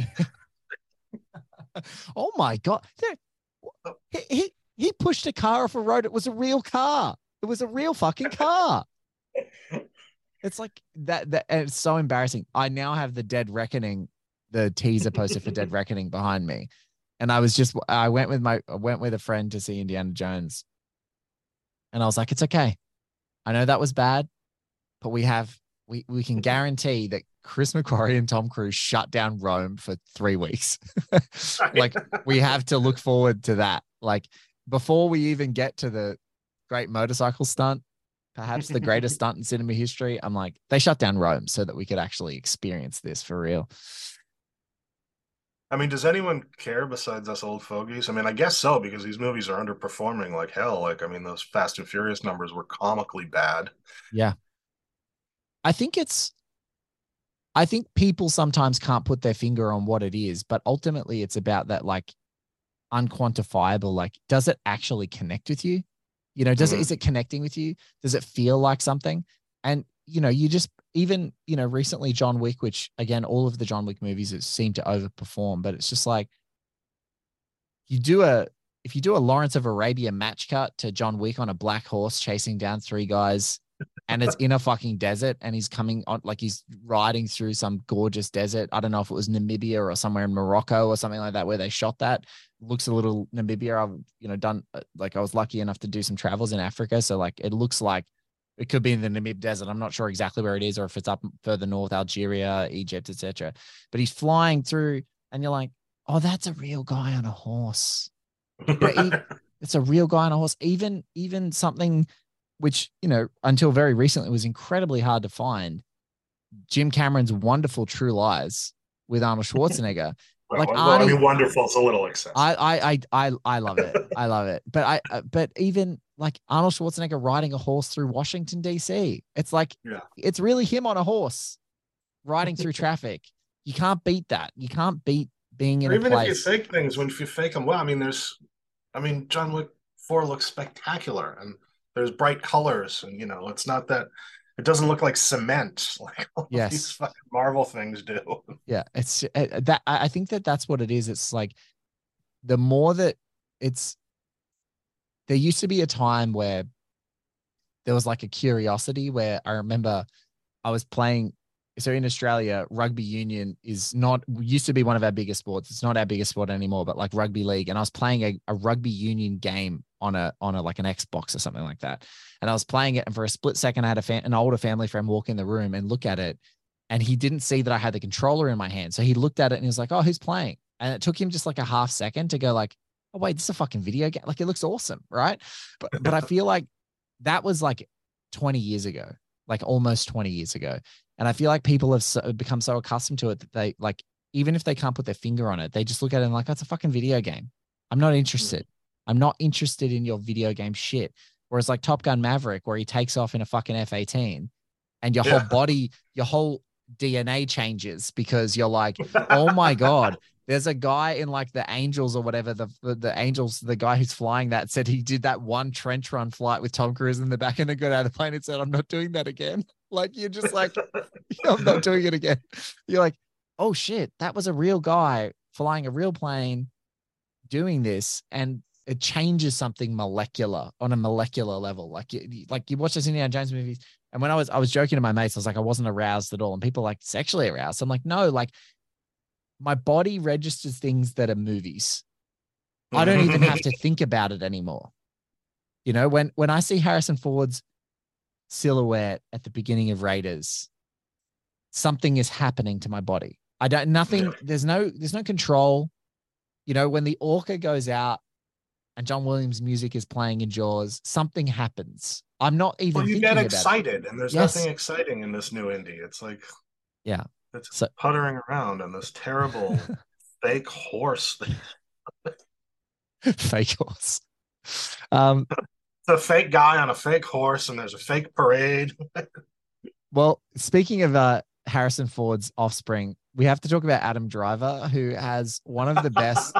Oh my God. They're, He, he he pushed a car off a road. It was a real car. It was a real fucking car. It's like that. That and it's so embarrassing. I now have the Dead Reckoning, the teaser poster for Dead Reckoning behind me, and I was just I went with my I went with a friend to see Indiana Jones, and I was like, it's okay. I know that was bad, but we have we we can guarantee that Chris McQuarrie and Tom Cruise shut down Rome for three weeks. Like, we have to look forward to that. Like, before we even get to the great motorcycle stunt, perhaps the greatest stunt in cinema history, I'm like, they shut down Rome so that we could actually experience this for real. I mean, does anyone care besides us old fogies? I mean, I guess so, because these movies are underperforming like hell. Like, I mean, those Fast and Furious numbers were comically bad. Yeah. I think it's, I think people sometimes can't put their finger on what it is, but ultimately it's about that, like, unquantifiable, like, does it actually connect with you? You know, does mm-hmm. it, is it connecting with you? Does it feel like something? And, you know, you just, even, you know, recently John Wick, which again, all of the John Wick movies seem to overperform, but it's just like, you do a, if you do a Lawrence of Arabia match cut to John Wick on a black horse chasing down three guys, and it's in a fucking desert, and he's coming on, like, he's riding through some gorgeous desert. I don't know if it was Namibia or somewhere in Morocco or something like that where they shot that. Looks a little Namibia. I've, you know, done, like, I was lucky enough to do some travels in Africa. So, like, it looks like It could be in the Namib Desert. I'm not sure exactly where it is, or if it's up further north, Algeria, Egypt, et cetera. But he's flying through, and you're like, oh, that's a real guy on a horse. You know, he, it's a real guy on a horse. Even, even something which, you know, until very recently was incredibly hard to find. Jim Cameron's wonderful True Lies with Arnold Schwarzenegger. Well, like well, Arnie, I mean, wonderful. It's a little excessive. I, I, I, I, I love it. I love it. But I, uh, but even like Arnold Schwarzenegger riding a horse through Washington, D C. It's like, yeah. it's really him on a horse riding through traffic. You can't beat that. You can't beat being in or a even place. if you fake things, when if you fake them well, I mean, there's, I mean, John Wick four looks spectacular, and there's bright colors, and you know, it's not that. It doesn't look like cement like all yes. these fucking Marvel things do. Yeah, it's uh, that. I think that that's what it is. It's like the more that it's. There used to be a time where there was like a curiosity where I remember I was playing. So in Australia, rugby union is not used to be one of our biggest sports. It's not our biggest sport anymore, but like rugby league. And I was playing a, a rugby union game on a on a like an Xbox or something like that. And I was playing it, and for a split second, I had a fa- an older family friend walk in the room and look at it, and he didn't see that I had the controller in my hand. So he looked at it and he was like, "Oh, who's playing?" And it took him just like a half second to go like, "Oh wait, this is a fucking video game. Like it looks awesome, right?" But but I feel like that was like twenty years ago, like almost twenty years ago. And I feel like people have so, become so accustomed to it that they like, even if they can't put their finger on it, they just look at it and like, that's a fucking video game. I'm not interested. I'm not interested in your video game shit. Whereas like Top Gun Maverick, where he takes off in a fucking F eighteen and your yeah. whole body, your whole D N A changes because you're like, oh my God, there's a guy in like the Angels or whatever, the, the the Angels, the guy who's flying that said he did that one trench run flight with Tom Cruise in the back and then got out of the plane and said, I'm not doing that again. Like, you're just like, I'm not doing it again. You're like, oh shit, that was a real guy flying a real plane doing this. And it changes something molecular on a molecular level. Like you, like you watch those Indiana Jones movies. And when I was, I was joking to my mates, I was like, I wasn't aroused at all. And people are like, sexually aroused. I'm like, no, like my body registers things that are movies. I don't even have to think about it anymore. You know, when, when I see Harrison Ford's silhouette at the beginning of Raiders, something is happening to my body. I don't, nothing, there's no, there's no control. You know, when the orca goes out and John Williams music is playing in Jaws, something happens. I'm not even well, you thinking get about excited it. And there's yes. nothing exciting in this new Indy. It's like, yeah, it's so, puttering around on this terrible fake horse. Fake horse. Um, It's a fake guy on a fake horse, and there's a fake parade. Well, speaking of uh, Harrison Ford's offspring, we have to talk about Adam Driver, who has one of the best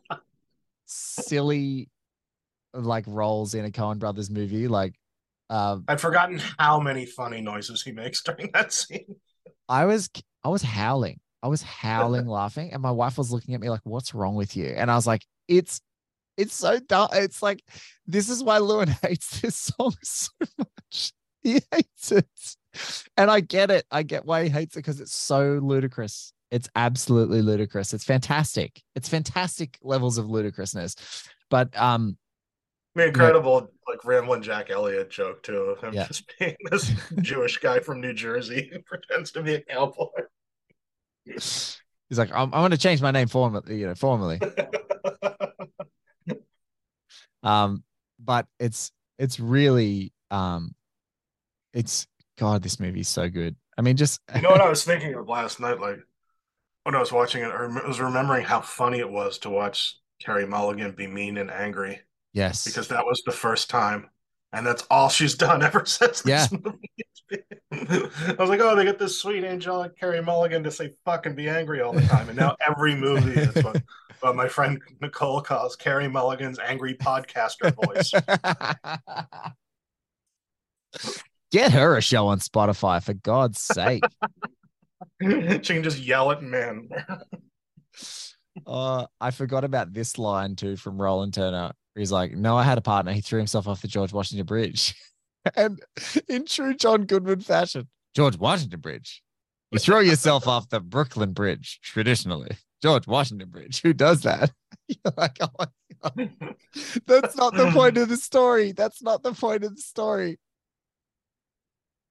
silly like roles in a Coen Brothers movie. Like, um, I'd forgotten how many funny noises he makes during that scene. I was, I was howling. I was howling laughing, and my wife was looking at me like, "What's wrong with you?" And I was like, "It's." It's so dumb. It's like, this is why Lewin hates this song so much. He hates it. And I get it. I get why he hates it because it's so ludicrous. It's absolutely ludicrous. It's fantastic. It's fantastic levels of ludicrousness. But um the incredible you know, like rambling Jack Elliott joke too of him yeah. just being this Jewish guy from New Jersey who pretends to be a cowboy. He's like, I'm, I'm going to change my name formally, you know, formally. Um, but it's, it's really, um, it's, God, this movie is so good. I mean, just, you know what I was thinking of last night, like when I was watching it, I was remembering how funny it was to watch Carey Mulligan be mean and angry. Yes. Because that was the first time. And that's all she's done ever since this yeah. movie. I was like, oh, they get this sweet angelic Carey Mulligan to say fuck and be angry all the time. And now every movie is what, what my friend Nicole calls Carey Mulligan's angry podcaster voice. Get her a show on Spotify, for God's sake. She can just yell at men. uh, I forgot about this line too from Roland Turner. He's like, no, I had a partner. He threw himself off the George Washington Bridge. And in true John Goodman fashion, George Washington Bridge. You throw yourself off the Brooklyn Bridge, traditionally. George Washington Bridge. Who does that? You're like, oh my God. That's not the point of the story. That's not the point of the story.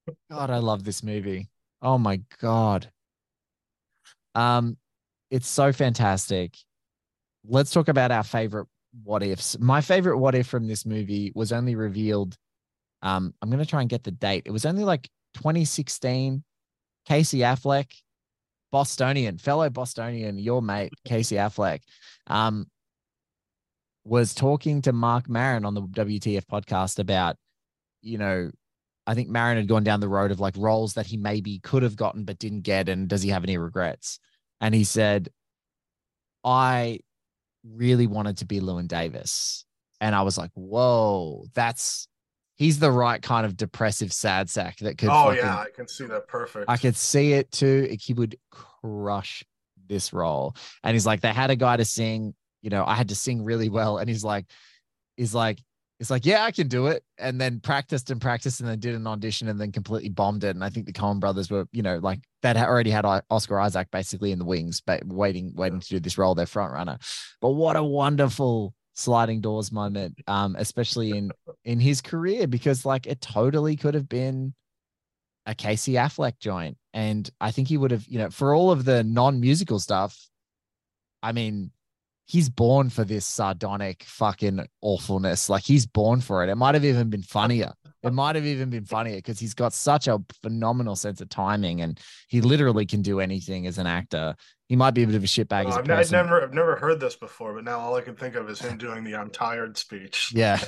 God, I love this movie. Oh my God. Um, it's so fantastic. Let's talk about our favorite what ifs. My favorite what if from this movie was only revealed. Um, I'm gonna try and get the date. It was only like twenty sixteen. Casey Affleck, Bostonian, fellow Bostonian, your mate, Casey Affleck, um, was talking to Mark Maron on the W T F podcast about, you know, I think Maron had gone down the road of like roles that he maybe could have gotten but didn't get, and does he have any regrets? And he said, I really wanted to be Llewyn Davis. And I was like, whoa, that's, he's the right kind of depressive sad sack that could. Oh fucking, yeah, I can see that perfect. I could see it too. He would crush this role. And he's like, they had a guy to sing, you know, I had to sing really well. And he's like, he's like, it's like, yeah, I can do it. And then practiced and practiced and then did an audition and then completely bombed it. And I think the Coen brothers were, you know, like that already had Oscar Isaac basically in the wings, but waiting, waiting to do this role, their front runner. But what a wonderful sliding doors moment, um, especially in, in his career, because like it totally could have been a Casey Affleck joint. And I think he would have, you know, for all of the non-musical stuff, I mean, he's born for this sardonic fucking awfulness. Like he's born for it. It might have even been funnier. It might have even been funnier because he's got such a phenomenal sense of timing and he literally can do anything as an actor. He might be a bit of a shitbag Oh, as a I've, person. I've never, I've never heard this before, but now all I can think of is him doing the "I'm tired" speech. Yeah.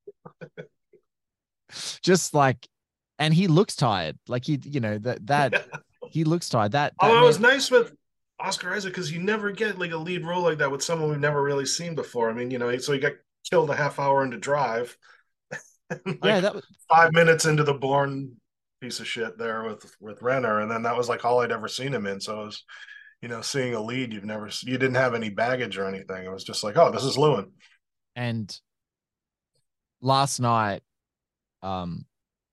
Just like, and he looks tired. Like he, you know, that, that Yeah. he looks tired. That, that Although man, it was nice with Oscar Isaac because you never get like a lead role like that with someone we've never really seen before. I mean, you know, so he got killed a half hour into Drive. like yeah, that was, five minutes into the Bourne piece of shit there with with Renner, and then that was like all I'd ever seen him in. So it was, you know, seeing a lead you've never, you didn't have any baggage or anything. It was just like, oh, this is Llewyn. and last night, um,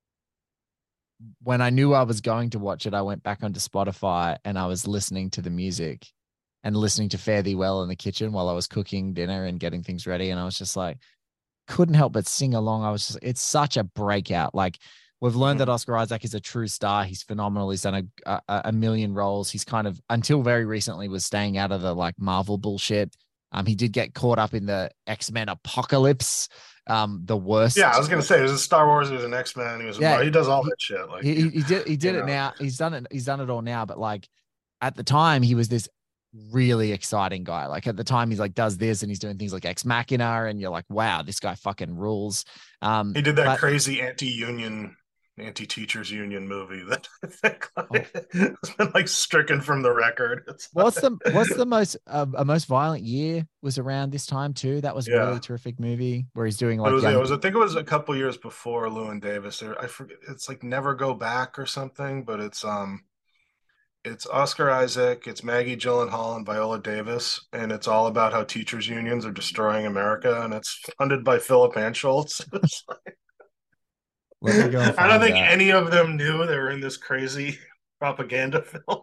when I knew I was going to watch it, I went back onto Spotify and I was listening to the music and listening to Fare Thee Well in the kitchen while I was cooking dinner and getting things ready. And I was just like, couldn't help but sing along. I was just, it's such a breakout. Like we've learned that Oscar Isaac is a true star. He's phenomenal. He's done a, a, a million roles. He's kind of, until very recently, was staying out of the like Marvel bullshit. Um, he did get caught up in the X-Men Apocalypse. Um, the worst. Yeah, I was gonna say it was a Star Wars, it was an X-Men, he was Yeah, he does all that shit. Like he, he, he did he did it know. now. He's done it, he's done it all now, but like at the time he was this really exciting guy. Like at the time he's like does this and he's doing things like Ex Machina, and you're like, wow, this guy fucking rules. Um He did that but, crazy anti-union, anti-teachers union movie that I think like, oh. It's been like stricken from the record. It's what's the what's the most uh, a most violent year was around this time too. That was a yeah. really terrific movie where he's doing like it was, young... it was I think it was a couple years before Llewyn Davis. I forget, it's like Never Go Back or something, but it's um it's Oscar Isaac, it's Maggie Gyllenhaal and Viola Davis, and it's all about how teachers unions are destroying America, and it's funded by Philip Anschutz. It's like, Let me go I don't think that. any of them knew they were in this crazy propaganda film.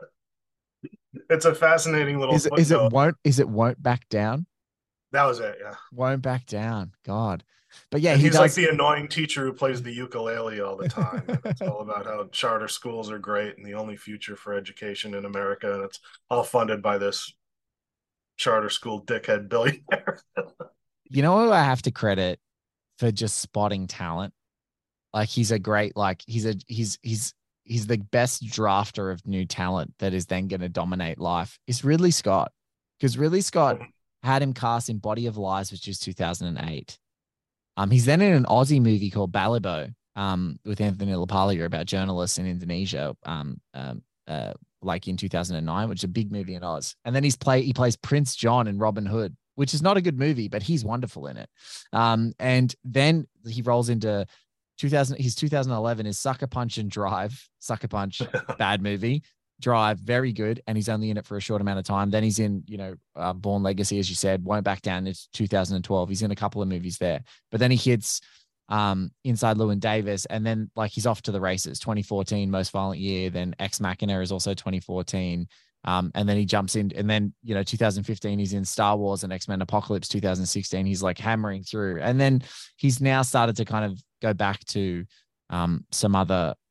It's a fascinating little. Is, is it won't is it won't back down? That was it. Yeah, won't back down. God, but yeah, and he he's does... like the annoying teacher who plays the ukulele all the time. And it's all about how charter schools are great and the only future for education in America, and it's all funded by this charter school dickhead billionaire. You know who I have to credit for just spotting talent? Like he's a great, like he's a he's he's he's the best drafter of new talent that is then going to dominate life. Is Ridley Scott, because Ridley Scott had him cast in Body of Lies, which is two thousand eight. Um, he's then in an Aussie movie called Balibo, um, with Anthony LaPaglia about journalists in Indonesia, um, um, uh, like in two thousand nine, which is a big movie in Oz. And then he's play he plays Prince John in Robin Hood, which is not a good movie, but he's wonderful in it. Um, and then he rolls into two thousand. His two thousand eleven is Sucker Punch and Drive. Sucker Punch, bad movie. Drive, very good, and he's only in it for a short amount of time. Then he's in, you know, uh, Bourne Legacy, as you said, won't back down. It's two thousand twelve. He's in a couple of movies there, but then he hits um, Inside Llewyn Davis, and then like he's off to the races. twenty fourteen, Most Violent Year. Then Ex Machina is also twenty fourteen, um, and then he jumps in, and then you know, two thousand fifteen, he's in Star Wars and X-Men Apocalypse. two thousand sixteen, he's like hammering through, and then he's now started to kind of go back to um, some other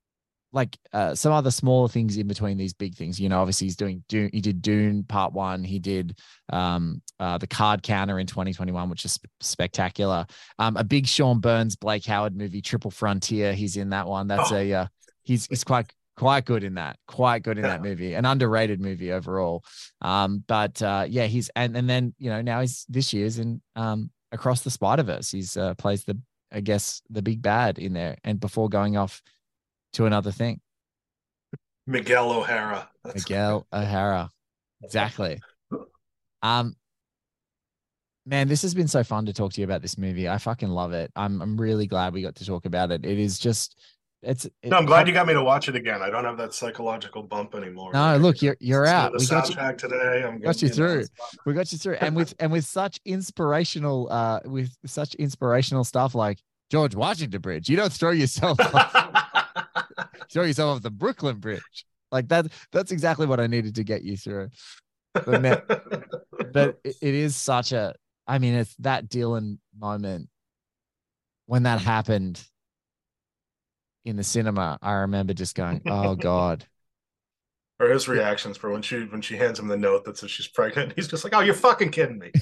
like uh, some other smaller things in between these big things. You know, obviously he's doing Dune. He did Dune Part One. He did um, uh, the Card Counter in twenty twenty-one, which is sp- spectacular. Um, a big Sean Burns, Blake Howard movie, Triple Frontier. He's in that one. That's oh. a uh, he's he's quite quite good in that. Quite good in yeah. that movie. An underrated movie overall. Um, but uh, yeah, he's and and then you know now he's this year's in um, Across the Spider-Verse. He's uh, plays the I guess the big bad in there, and before going off to another thing. Miguel O'Hara. That's Miguel great. O'Hara. Exactly. Um, man, this has been so fun to talk to you about this movie. I fucking love it. I'm I'm really glad we got to talk about it. It is just it's it, No, I'm glad you got me to watch it again. I don't have that psychological bump anymore. No, like, look, you're you're out. The we soundtrack got you, today. I'm got you through. We got you through. And with and with such inspirational uh with such inspirational stuff like George Washington Bridge, you don't throw yourself throw yourself off the Brooklyn Bridge. Like that, that's exactly what I needed to get you through. But, man, but it, it is such a, I mean, it's that Dylan moment when that happened in the cinema. I remember just going, oh God. Or his reactions for when she, when she hands him the note that says she's pregnant. He's just like, oh, you're fucking kidding me.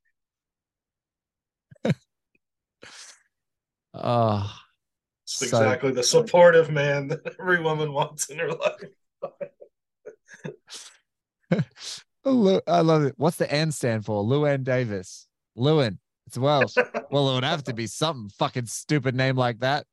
Oh, it's so, exactly the supportive man that every woman wants in her life. I love it. What's the N stand for? Llewyn Davis. Llewyn. It's Welsh. Well, it would have to be something fucking stupid name like that.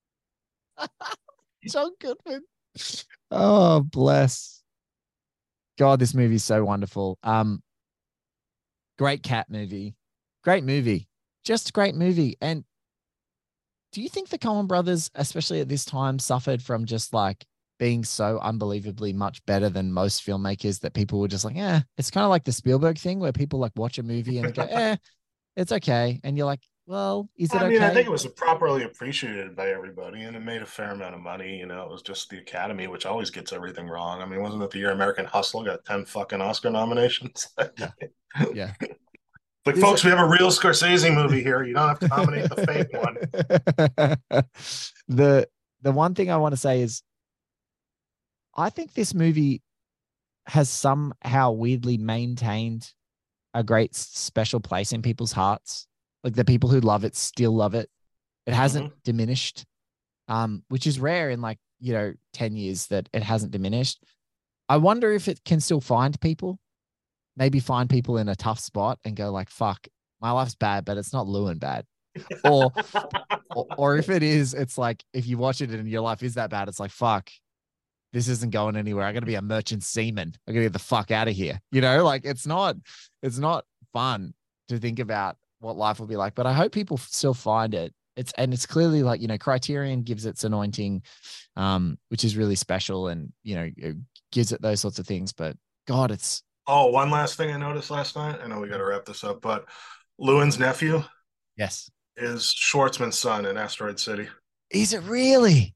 John Goodman. Oh, bless. God, this movie is so wonderful. Um, great cat movie. Great movie. Just a great movie. And do you think the Coen brothers, especially at this time, suffered from just like being so unbelievably much better than most filmmakers that people were just like, eh, it's kind of like the Spielberg thing where people like watch a movie and go, eh, it's okay. And you're like, well, is it I mean, okay? I think it was properly appreciated by everybody and it made a fair amount of money. You know, it was just the Academy, which always gets everything wrong. I mean, wasn't it the year American Hustle got ten fucking Oscar nominations? Yeah. Yeah. Like, is folks, it- we have a real Scorsese movie here. You don't have to nominate the fake one. The the one thing I want to say is I think this movie has somehow weirdly maintained a great special place in people's hearts. Like the people who love it still love it. It hasn't mm-hmm. diminished, um, which is rare in like, you know, ten years that it hasn't diminished. I wonder if it can still find people. Maybe find people in a tough spot and go like, fuck, my life's bad, but it's not Llewyn bad. Or, or, or if it is, it's like, if you watch it and your life is that bad, it's like, fuck, this isn't going anywhere. I got to be a merchant seaman. I got to get the fuck out of here. You know, like it's not, it's not fun to think about what life will be like, but I hope people still find it. It's, and it's clearly like, you know, Criterion gives its anointing, um, which is really special and, you know, it gives it those sorts of things, but God, it's, Oh, one last thing I noticed last night. I know we got to wrap this up, but Llewyn's nephew, yes, is Schwartzman's son in Asteroid City. Is it really?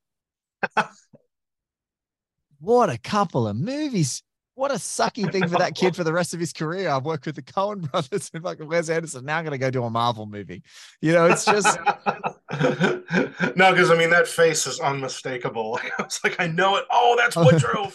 What a couple of movies! What a sucky thing for that kid for the rest of his career. I've worked with the Coen brothers and fucking Wes Anderson. Now I'm going to go do a Marvel movie. You know, it's just no, because I mean that face is unmistakable. I was like, I know it. Oh, that's Woodrow.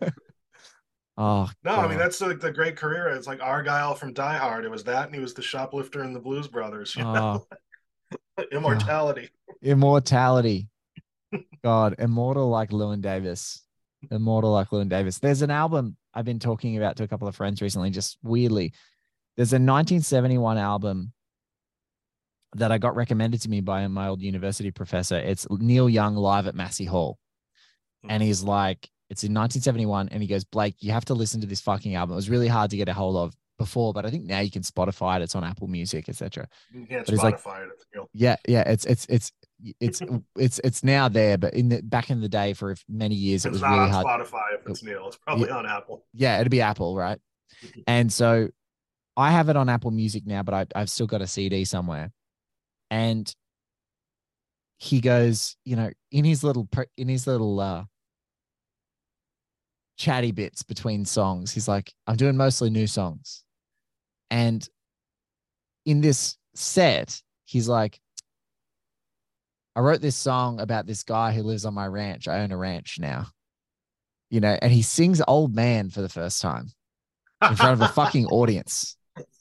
Oh no, God. I mean that's like the great career. It's like Argyle from Die Hard. It was that, and he was the shoplifter in the Blues Brothers. You know? Oh. Immortality. Immortality. God, immortal like Llewyn Davis. Immortal like Llewyn Davis. There's an album I've been talking about to a couple of friends recently, just weirdly. There's a nineteen seventy-one album that I got recommended to me by my old university professor. It's Neil Young live at Massey Hall. Mm-hmm. And he's like, it's in nineteen seventy-one, and he goes, Blake, you have to listen to this fucking album. It was really hard to get a hold of before, but I think now you can Spotify it. It's on Apple Music, et cetera. Yeah, Spotify like, it. Yeah, yeah, it's it's it's it's it's it's now there, but in the back in the day, for many years, it it's was not really on hard. Spotify if it's Neil. It's probably yeah, on Apple. Yeah, it'd be Apple, right? And so I have it on Apple Music now, but I, I've still got a C D somewhere. And he goes, you know, in his little in his little. uh chatty bits between songs, he's like, I'm doing mostly new songs. And in this set, he's like, I wrote this song about this guy who lives on my ranch. I own a ranch now, you know, and he sings Old Man for the first time in front of a fucking audience.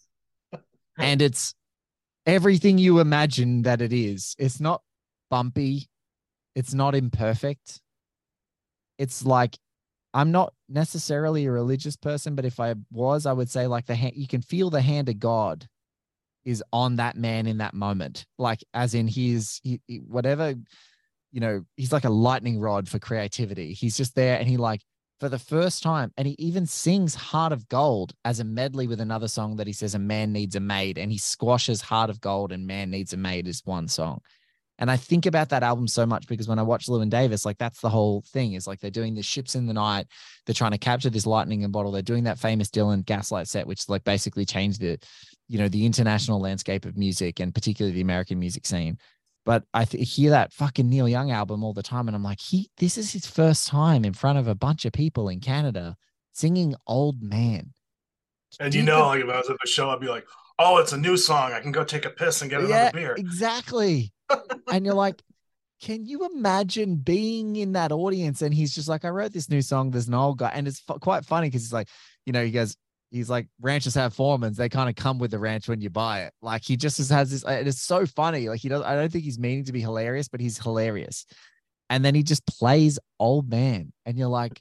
And it's everything you imagine that it is. It's not bumpy. It's not imperfect. It's like, I'm not necessarily a religious person, but if I was, I would say like the hand, you can feel the hand of God is on that man in that moment. Like as in his, he, he, whatever, you know, he's like a lightning rod for creativity. He's just there and he like, for the first time, and he even sings Heart of Gold as a medley with another song that he says, a man needs a maid, and he squashes Heart of Gold and Man Needs a Maid is one song. And I think about that album so much because when I watch Llewyn Davis, like that's the whole thing is like they're doing the Ships in the Night. They're trying to capture this lightning in a bottle. They're doing that famous Dylan Gaslight set, which like basically changed the, you know, the international landscape of music and particularly the American music scene. But I th- hear that fucking Neil Young album all the time. And I'm like, he, this is his first time in front of a bunch of people in Canada singing Old Man. And you know, like if I was at the show, I'd be like, oh, it's a new song. I can go take a piss and get another yeah, beer. Exactly. And you're like, can you imagine being in that audience? And he's just like, I wrote this new song. There's an old guy. And it's f- quite funny because he's like, you know, he goes, he's like, ranchers have foremans. They kind of come with the ranch when you buy it. Like he just has this, and it's so funny. Like he does, I don't think he's meaning to be hilarious, but he's hilarious. And then he just plays Old Man. And you're like,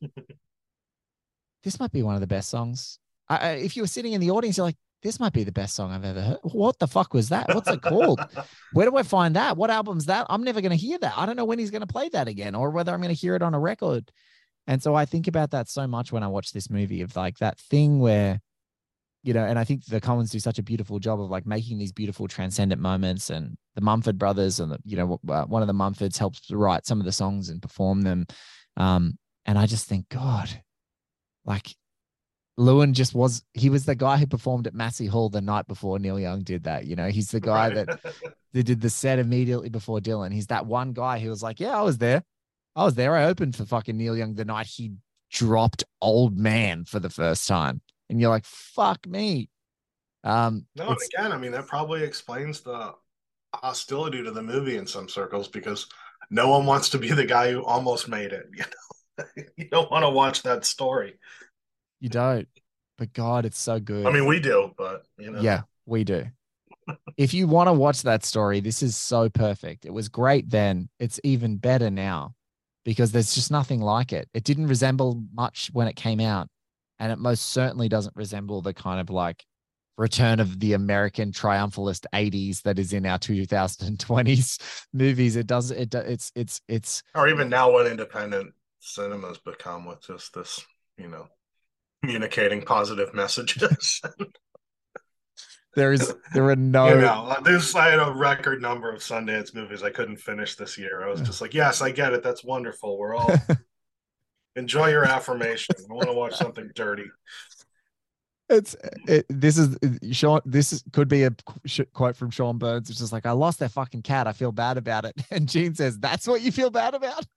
this might be one of the best songs. I, I, if you were sitting in the audience, you're like, this might be the best song I've ever heard. What the fuck was that? What's it called? Where do I find that? What album's that? I'm never going to hear that. I don't know when he's going to play that again or whether I'm going to hear it on a record. And so I think about that so much when I watch this movie of like that thing where, you know, and I think the Coens do such a beautiful job of like making these beautiful transcendent moments, and the Mumford brothers and the, you know, uh, one of the Mumfords helps write some of the songs and perform them. Um, and I just think, God, like, Llewyn just was, he was the guy who performed at Massey Hall the night before Neil Young did that. You know, he's the guy Right. that they did the set immediately before Dylan. He's that one guy who was like, yeah, I was there. I was there. I opened for fucking Neil Young the night he dropped Old Man for the first time. And you're like, fuck me. Um, No, and it's- again, I mean, that probably explains the hostility to the movie in some circles because no one wants to be the guy who almost made it. You know, you don't want to watch that story. you don't, but God, it's so good. I mean, we do, but you know, Yeah, we do. If you want to watch that story, this is so perfect. It was great then. It's even better now because there's just nothing like it. It didn't resemble much when it came out. And it most certainly doesn't resemble the kind of like return of the American triumphalist eighties that is in our two thousand twenties movies. It does. It it's it's it's or even now what independent cinema's become with just this, you know, communicating positive messages. there is there are no. You know, there's I had a record number of Sundance movies I couldn't finish this year. I was just like, yes, I get it. That's wonderful. We're all enjoy your affirmation. I want to watch something dirty. It's it, this is Sean. This is, could be a quote from Sean Burns. It's just like, I lost that fucking cat. I feel bad about it. And Gene says, "That's what you feel bad about."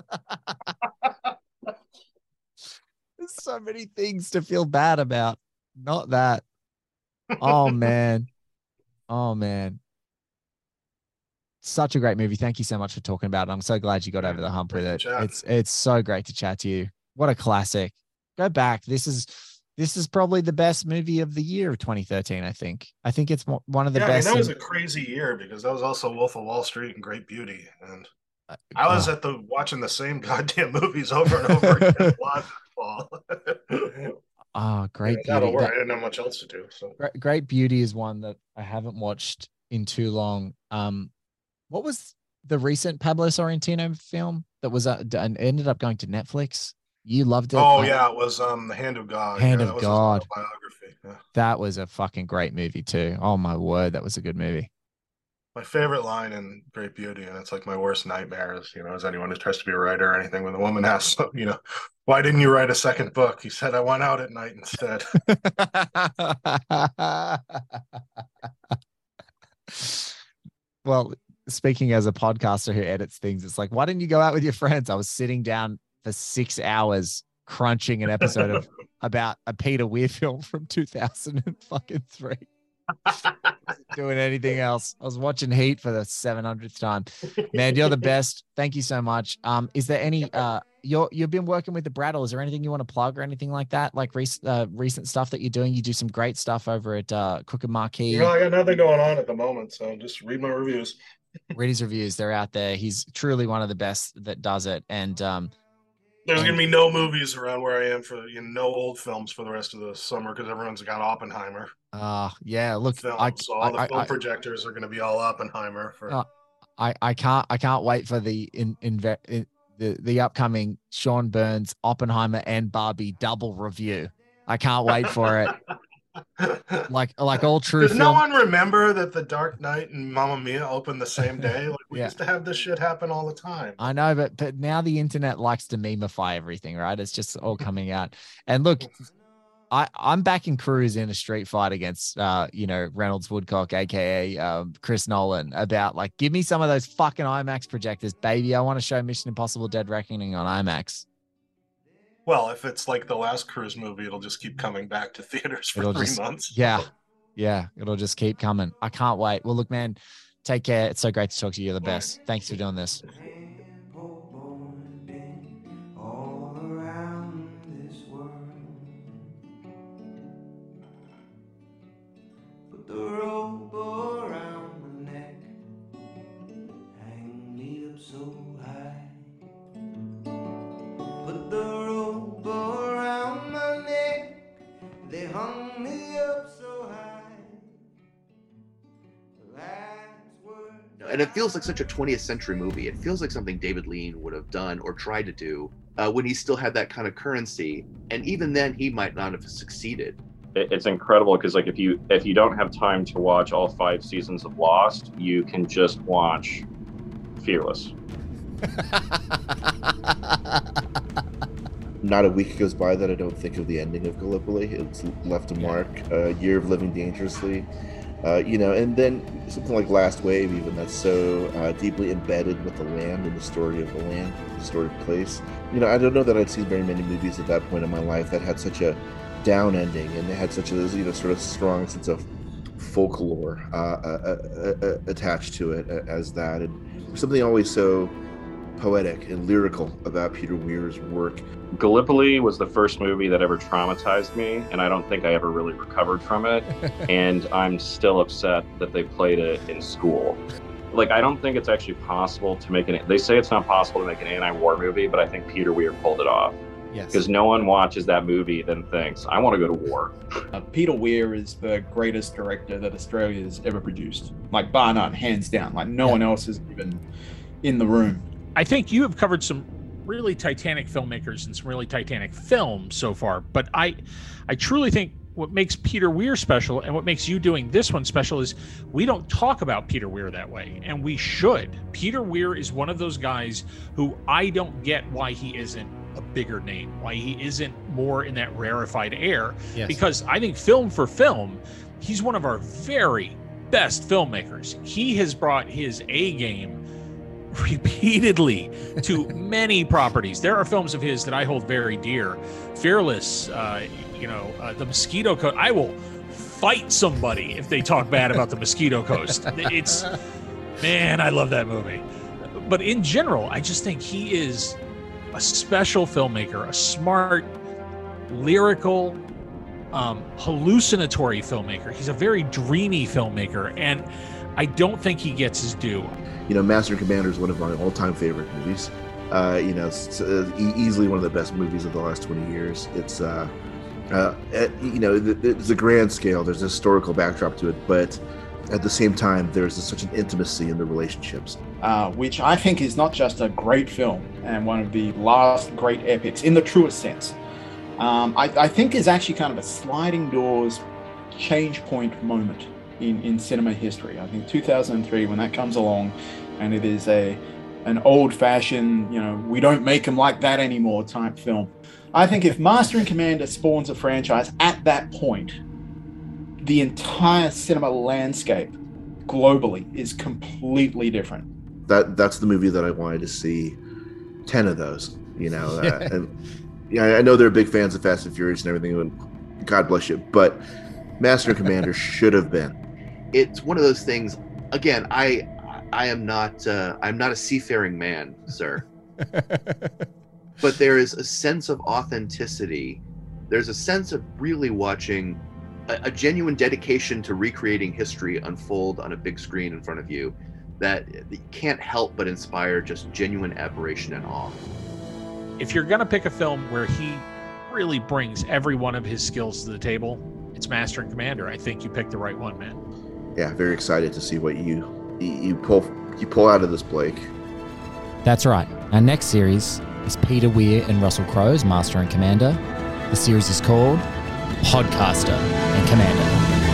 There's so many things to feel bad about. Not that. Oh man. Oh man. Such a great movie. Thank you so much for talking about it. I'm so glad you got over the hump with it. It's it's so great to chat to you. What a classic. Go back. This is this is probably the best movie of the year of twenty thirteen, I think. I think it's one of the yeah, best. I mean, that was in- a crazy year because that was also Wolf of Wall Street and Great Beauty. And I was oh. at the watching the same goddamn movies over and over again. Fall. Oh, Great yeah, Beauty. Work. That, I didn't have much else to do. So Great, Great Beauty is one that I haven't watched in too long. Um, what was the recent Pablo Sorrentino film that was uh, and ended up going to Netflix? You loved it. Oh I, yeah, it was um The Hand of God. Hand yeah, of that was God. his biography. Yeah. That was a fucking great movie too. Oh my word, that was a good movie. My favorite line in Great Beauty, and it's like my worst nightmare is, you know, as anyone who tries to be a writer or anything, when the woman asks, you know, why didn't you write a second book? He said, I went out at night instead. Well, speaking as a podcaster who edits things, it's like, why didn't you go out with your friends? I was sitting down for six hours crunching an episode of about a Peter Weir film from two thousand three. doing anything else. I was watching Heat for the seven hundredth time. Man, you're the best. Thank you so much. Um, is there any uh you're you've been working with the Brattle? Is there anything you want to plug or anything like that? Like recent uh, recent stuff that you're doing? You do some great stuff over at uh Crooked Marquee. You know, I got nothing going on at the moment, so just read my reviews. Read his reviews, they're out there. He's truly one of the best that does it. And um There's and, gonna be no movies around where I am for you know, no old films for the rest of the summer because everyone's got Oppenheimer. Uh yeah, look, Films, I, so all I, the film I, projectors are gonna be all Oppenheimer for uh, I I can't I can't wait for the in, in, in the the upcoming Sean Burns Oppenheimer and Barbie double review. I can't wait for it. like like all true Does film. no one remember that The Dark Knight and Mamma Mia opened the same day? Like we Yeah. used to have this shit happen all the time. I know, but but now the internet likes to memify everything, right? It's just all coming out. And look, I I'm backing Cruise in a street fight against uh you know Reynolds Woodcock, aka um, Chris Nolan, about like give me some of those fucking IMAX projectors, baby. I want to show Mission Impossible: Dead Reckoning on IMAX. Well, if it's like the last Cruise movie, it'll just keep coming back to theaters for It'll three just, months. Yeah. Yeah. It'll just keep coming. I can't wait. Well, look, man, take care. It's so great to talk to you. You're the best. Thanks for doing this. All around this world, put the rope around my neck, hang me up so high. Put the rope around my neck, they hung me up so high. Last word. And it feels like such a twentieth century movie. It feels like something David Lean would have done or tried to do uh, when he still had that kind of currency. And even then, he might not have succeeded. It's incredible because, like, if you if you don't have time to watch all five seasons of Lost, you can just watch Fearless. Not a week goes by that I don't think of the ending of Gallipoli. It's left a mark. A year of living dangerously. Uh, you know, and then something like Last Wave, even that's so uh, deeply embedded with the land and the story of the land, the story of place. You know, I don't know that I'd seen very many movies at that point in my life that had such a down ending and they had such a, you know, sort of strong sense of folklore uh, uh, uh, uh, attached to it as that. And something always so poetic and lyrical about Peter Weir's work. Gallipoli was the first movie that ever traumatized me, and I don't think I ever really recovered from it. And I'm still upset that they played it in school. Like, I don't think it's actually possible to make an, they say it's not possible to make an anti-war movie, but I think Peter Weir pulled it off. Yes. Because no one watches that movie then thinks, I want to go to war. Uh, Peter Weir is the greatest director that Australia's ever produced. Like, bar none, hands down. Like, no yeah. one else is even in the room. I think you have covered some really titanic filmmakers and some really titanic films so far, but I I truly think what makes Peter Weir special and what makes you doing this one special is we don't talk about Peter Weir that way, and we should. Peter Weir is one of those guys who I don't get why he isn't a bigger name, why he isn't more in that rarefied air, yes. because I think film for film, he's one of our very best filmmakers. He has brought his A game repeatedly to many properties. There are films of his that I hold very dear. Fearless, uh, you know, uh, The Mosquito Coast. I will fight somebody if they talk bad about The Mosquito Coast. It's, man, I love that movie. But in general, I just think he is a special filmmaker, a smart, lyrical, um, hallucinatory filmmaker. He's a very dreamy filmmaker, and I don't think he gets his due. You know, Master and Commander is one of my all-time favorite movies. Uh, you know, it's uh, easily one of the best movies of the last twenty years. It's, uh, uh, you know, it's a grand scale. There's a historical backdrop to it, but at the same time, there's such an intimacy in the relationships. Uh, which I think is not just a great film and one of the last great epics in the truest sense. Um, I, I think is actually kind of a sliding doors change point moment in, in cinema history. I think two thousand three, when that comes along, and it is a an old-fashioned, you know, we don't make them like that anymore type film. I think if Master and Commander spawns a franchise at that point, the entire cinema landscape globally is completely different. That that's the movie that I wanted to see ten of those, you know. uh, and yeah, I know they're big fans of Fast and Furious and everything, and God bless you, but Master and Commander should have been. It's one of those things. Again, I I am not uh, I'm not a seafaring man, sir. But there is a sense of authenticity. There's a sense of really watching a, a genuine dedication to recreating history unfold on a big screen in front of you that you can't help but inspire just genuine admiration and awe. If you're going to pick a film where he really brings every one of his skills to the table, it's Master and Commander. I think you picked the right one, man. Yeah, very excited to see what you you pull you pull out of this, Blake. That's right. Our next series is Peter Weir and Russell Crowe's Master and Commander. The series is called Podcaster and Commander.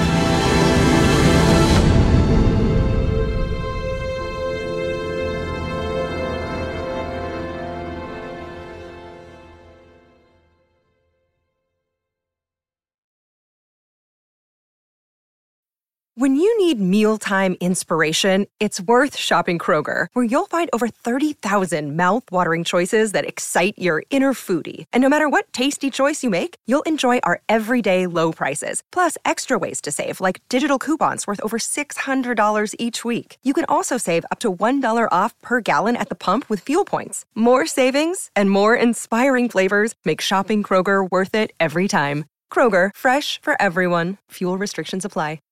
When you need mealtime inspiration, it's worth shopping Kroger, where you'll find over thirty thousand mouth-watering choices that excite your inner foodie. And no matter what tasty choice you make, you'll enjoy our everyday low prices, plus extra ways to save, like digital coupons worth over six hundred dollars each week. You can also save up to one dollar off per gallon at the pump with fuel points. More savings and more inspiring flavors make shopping Kroger worth it every time. Kroger, fresh for everyone. Fuel restrictions apply.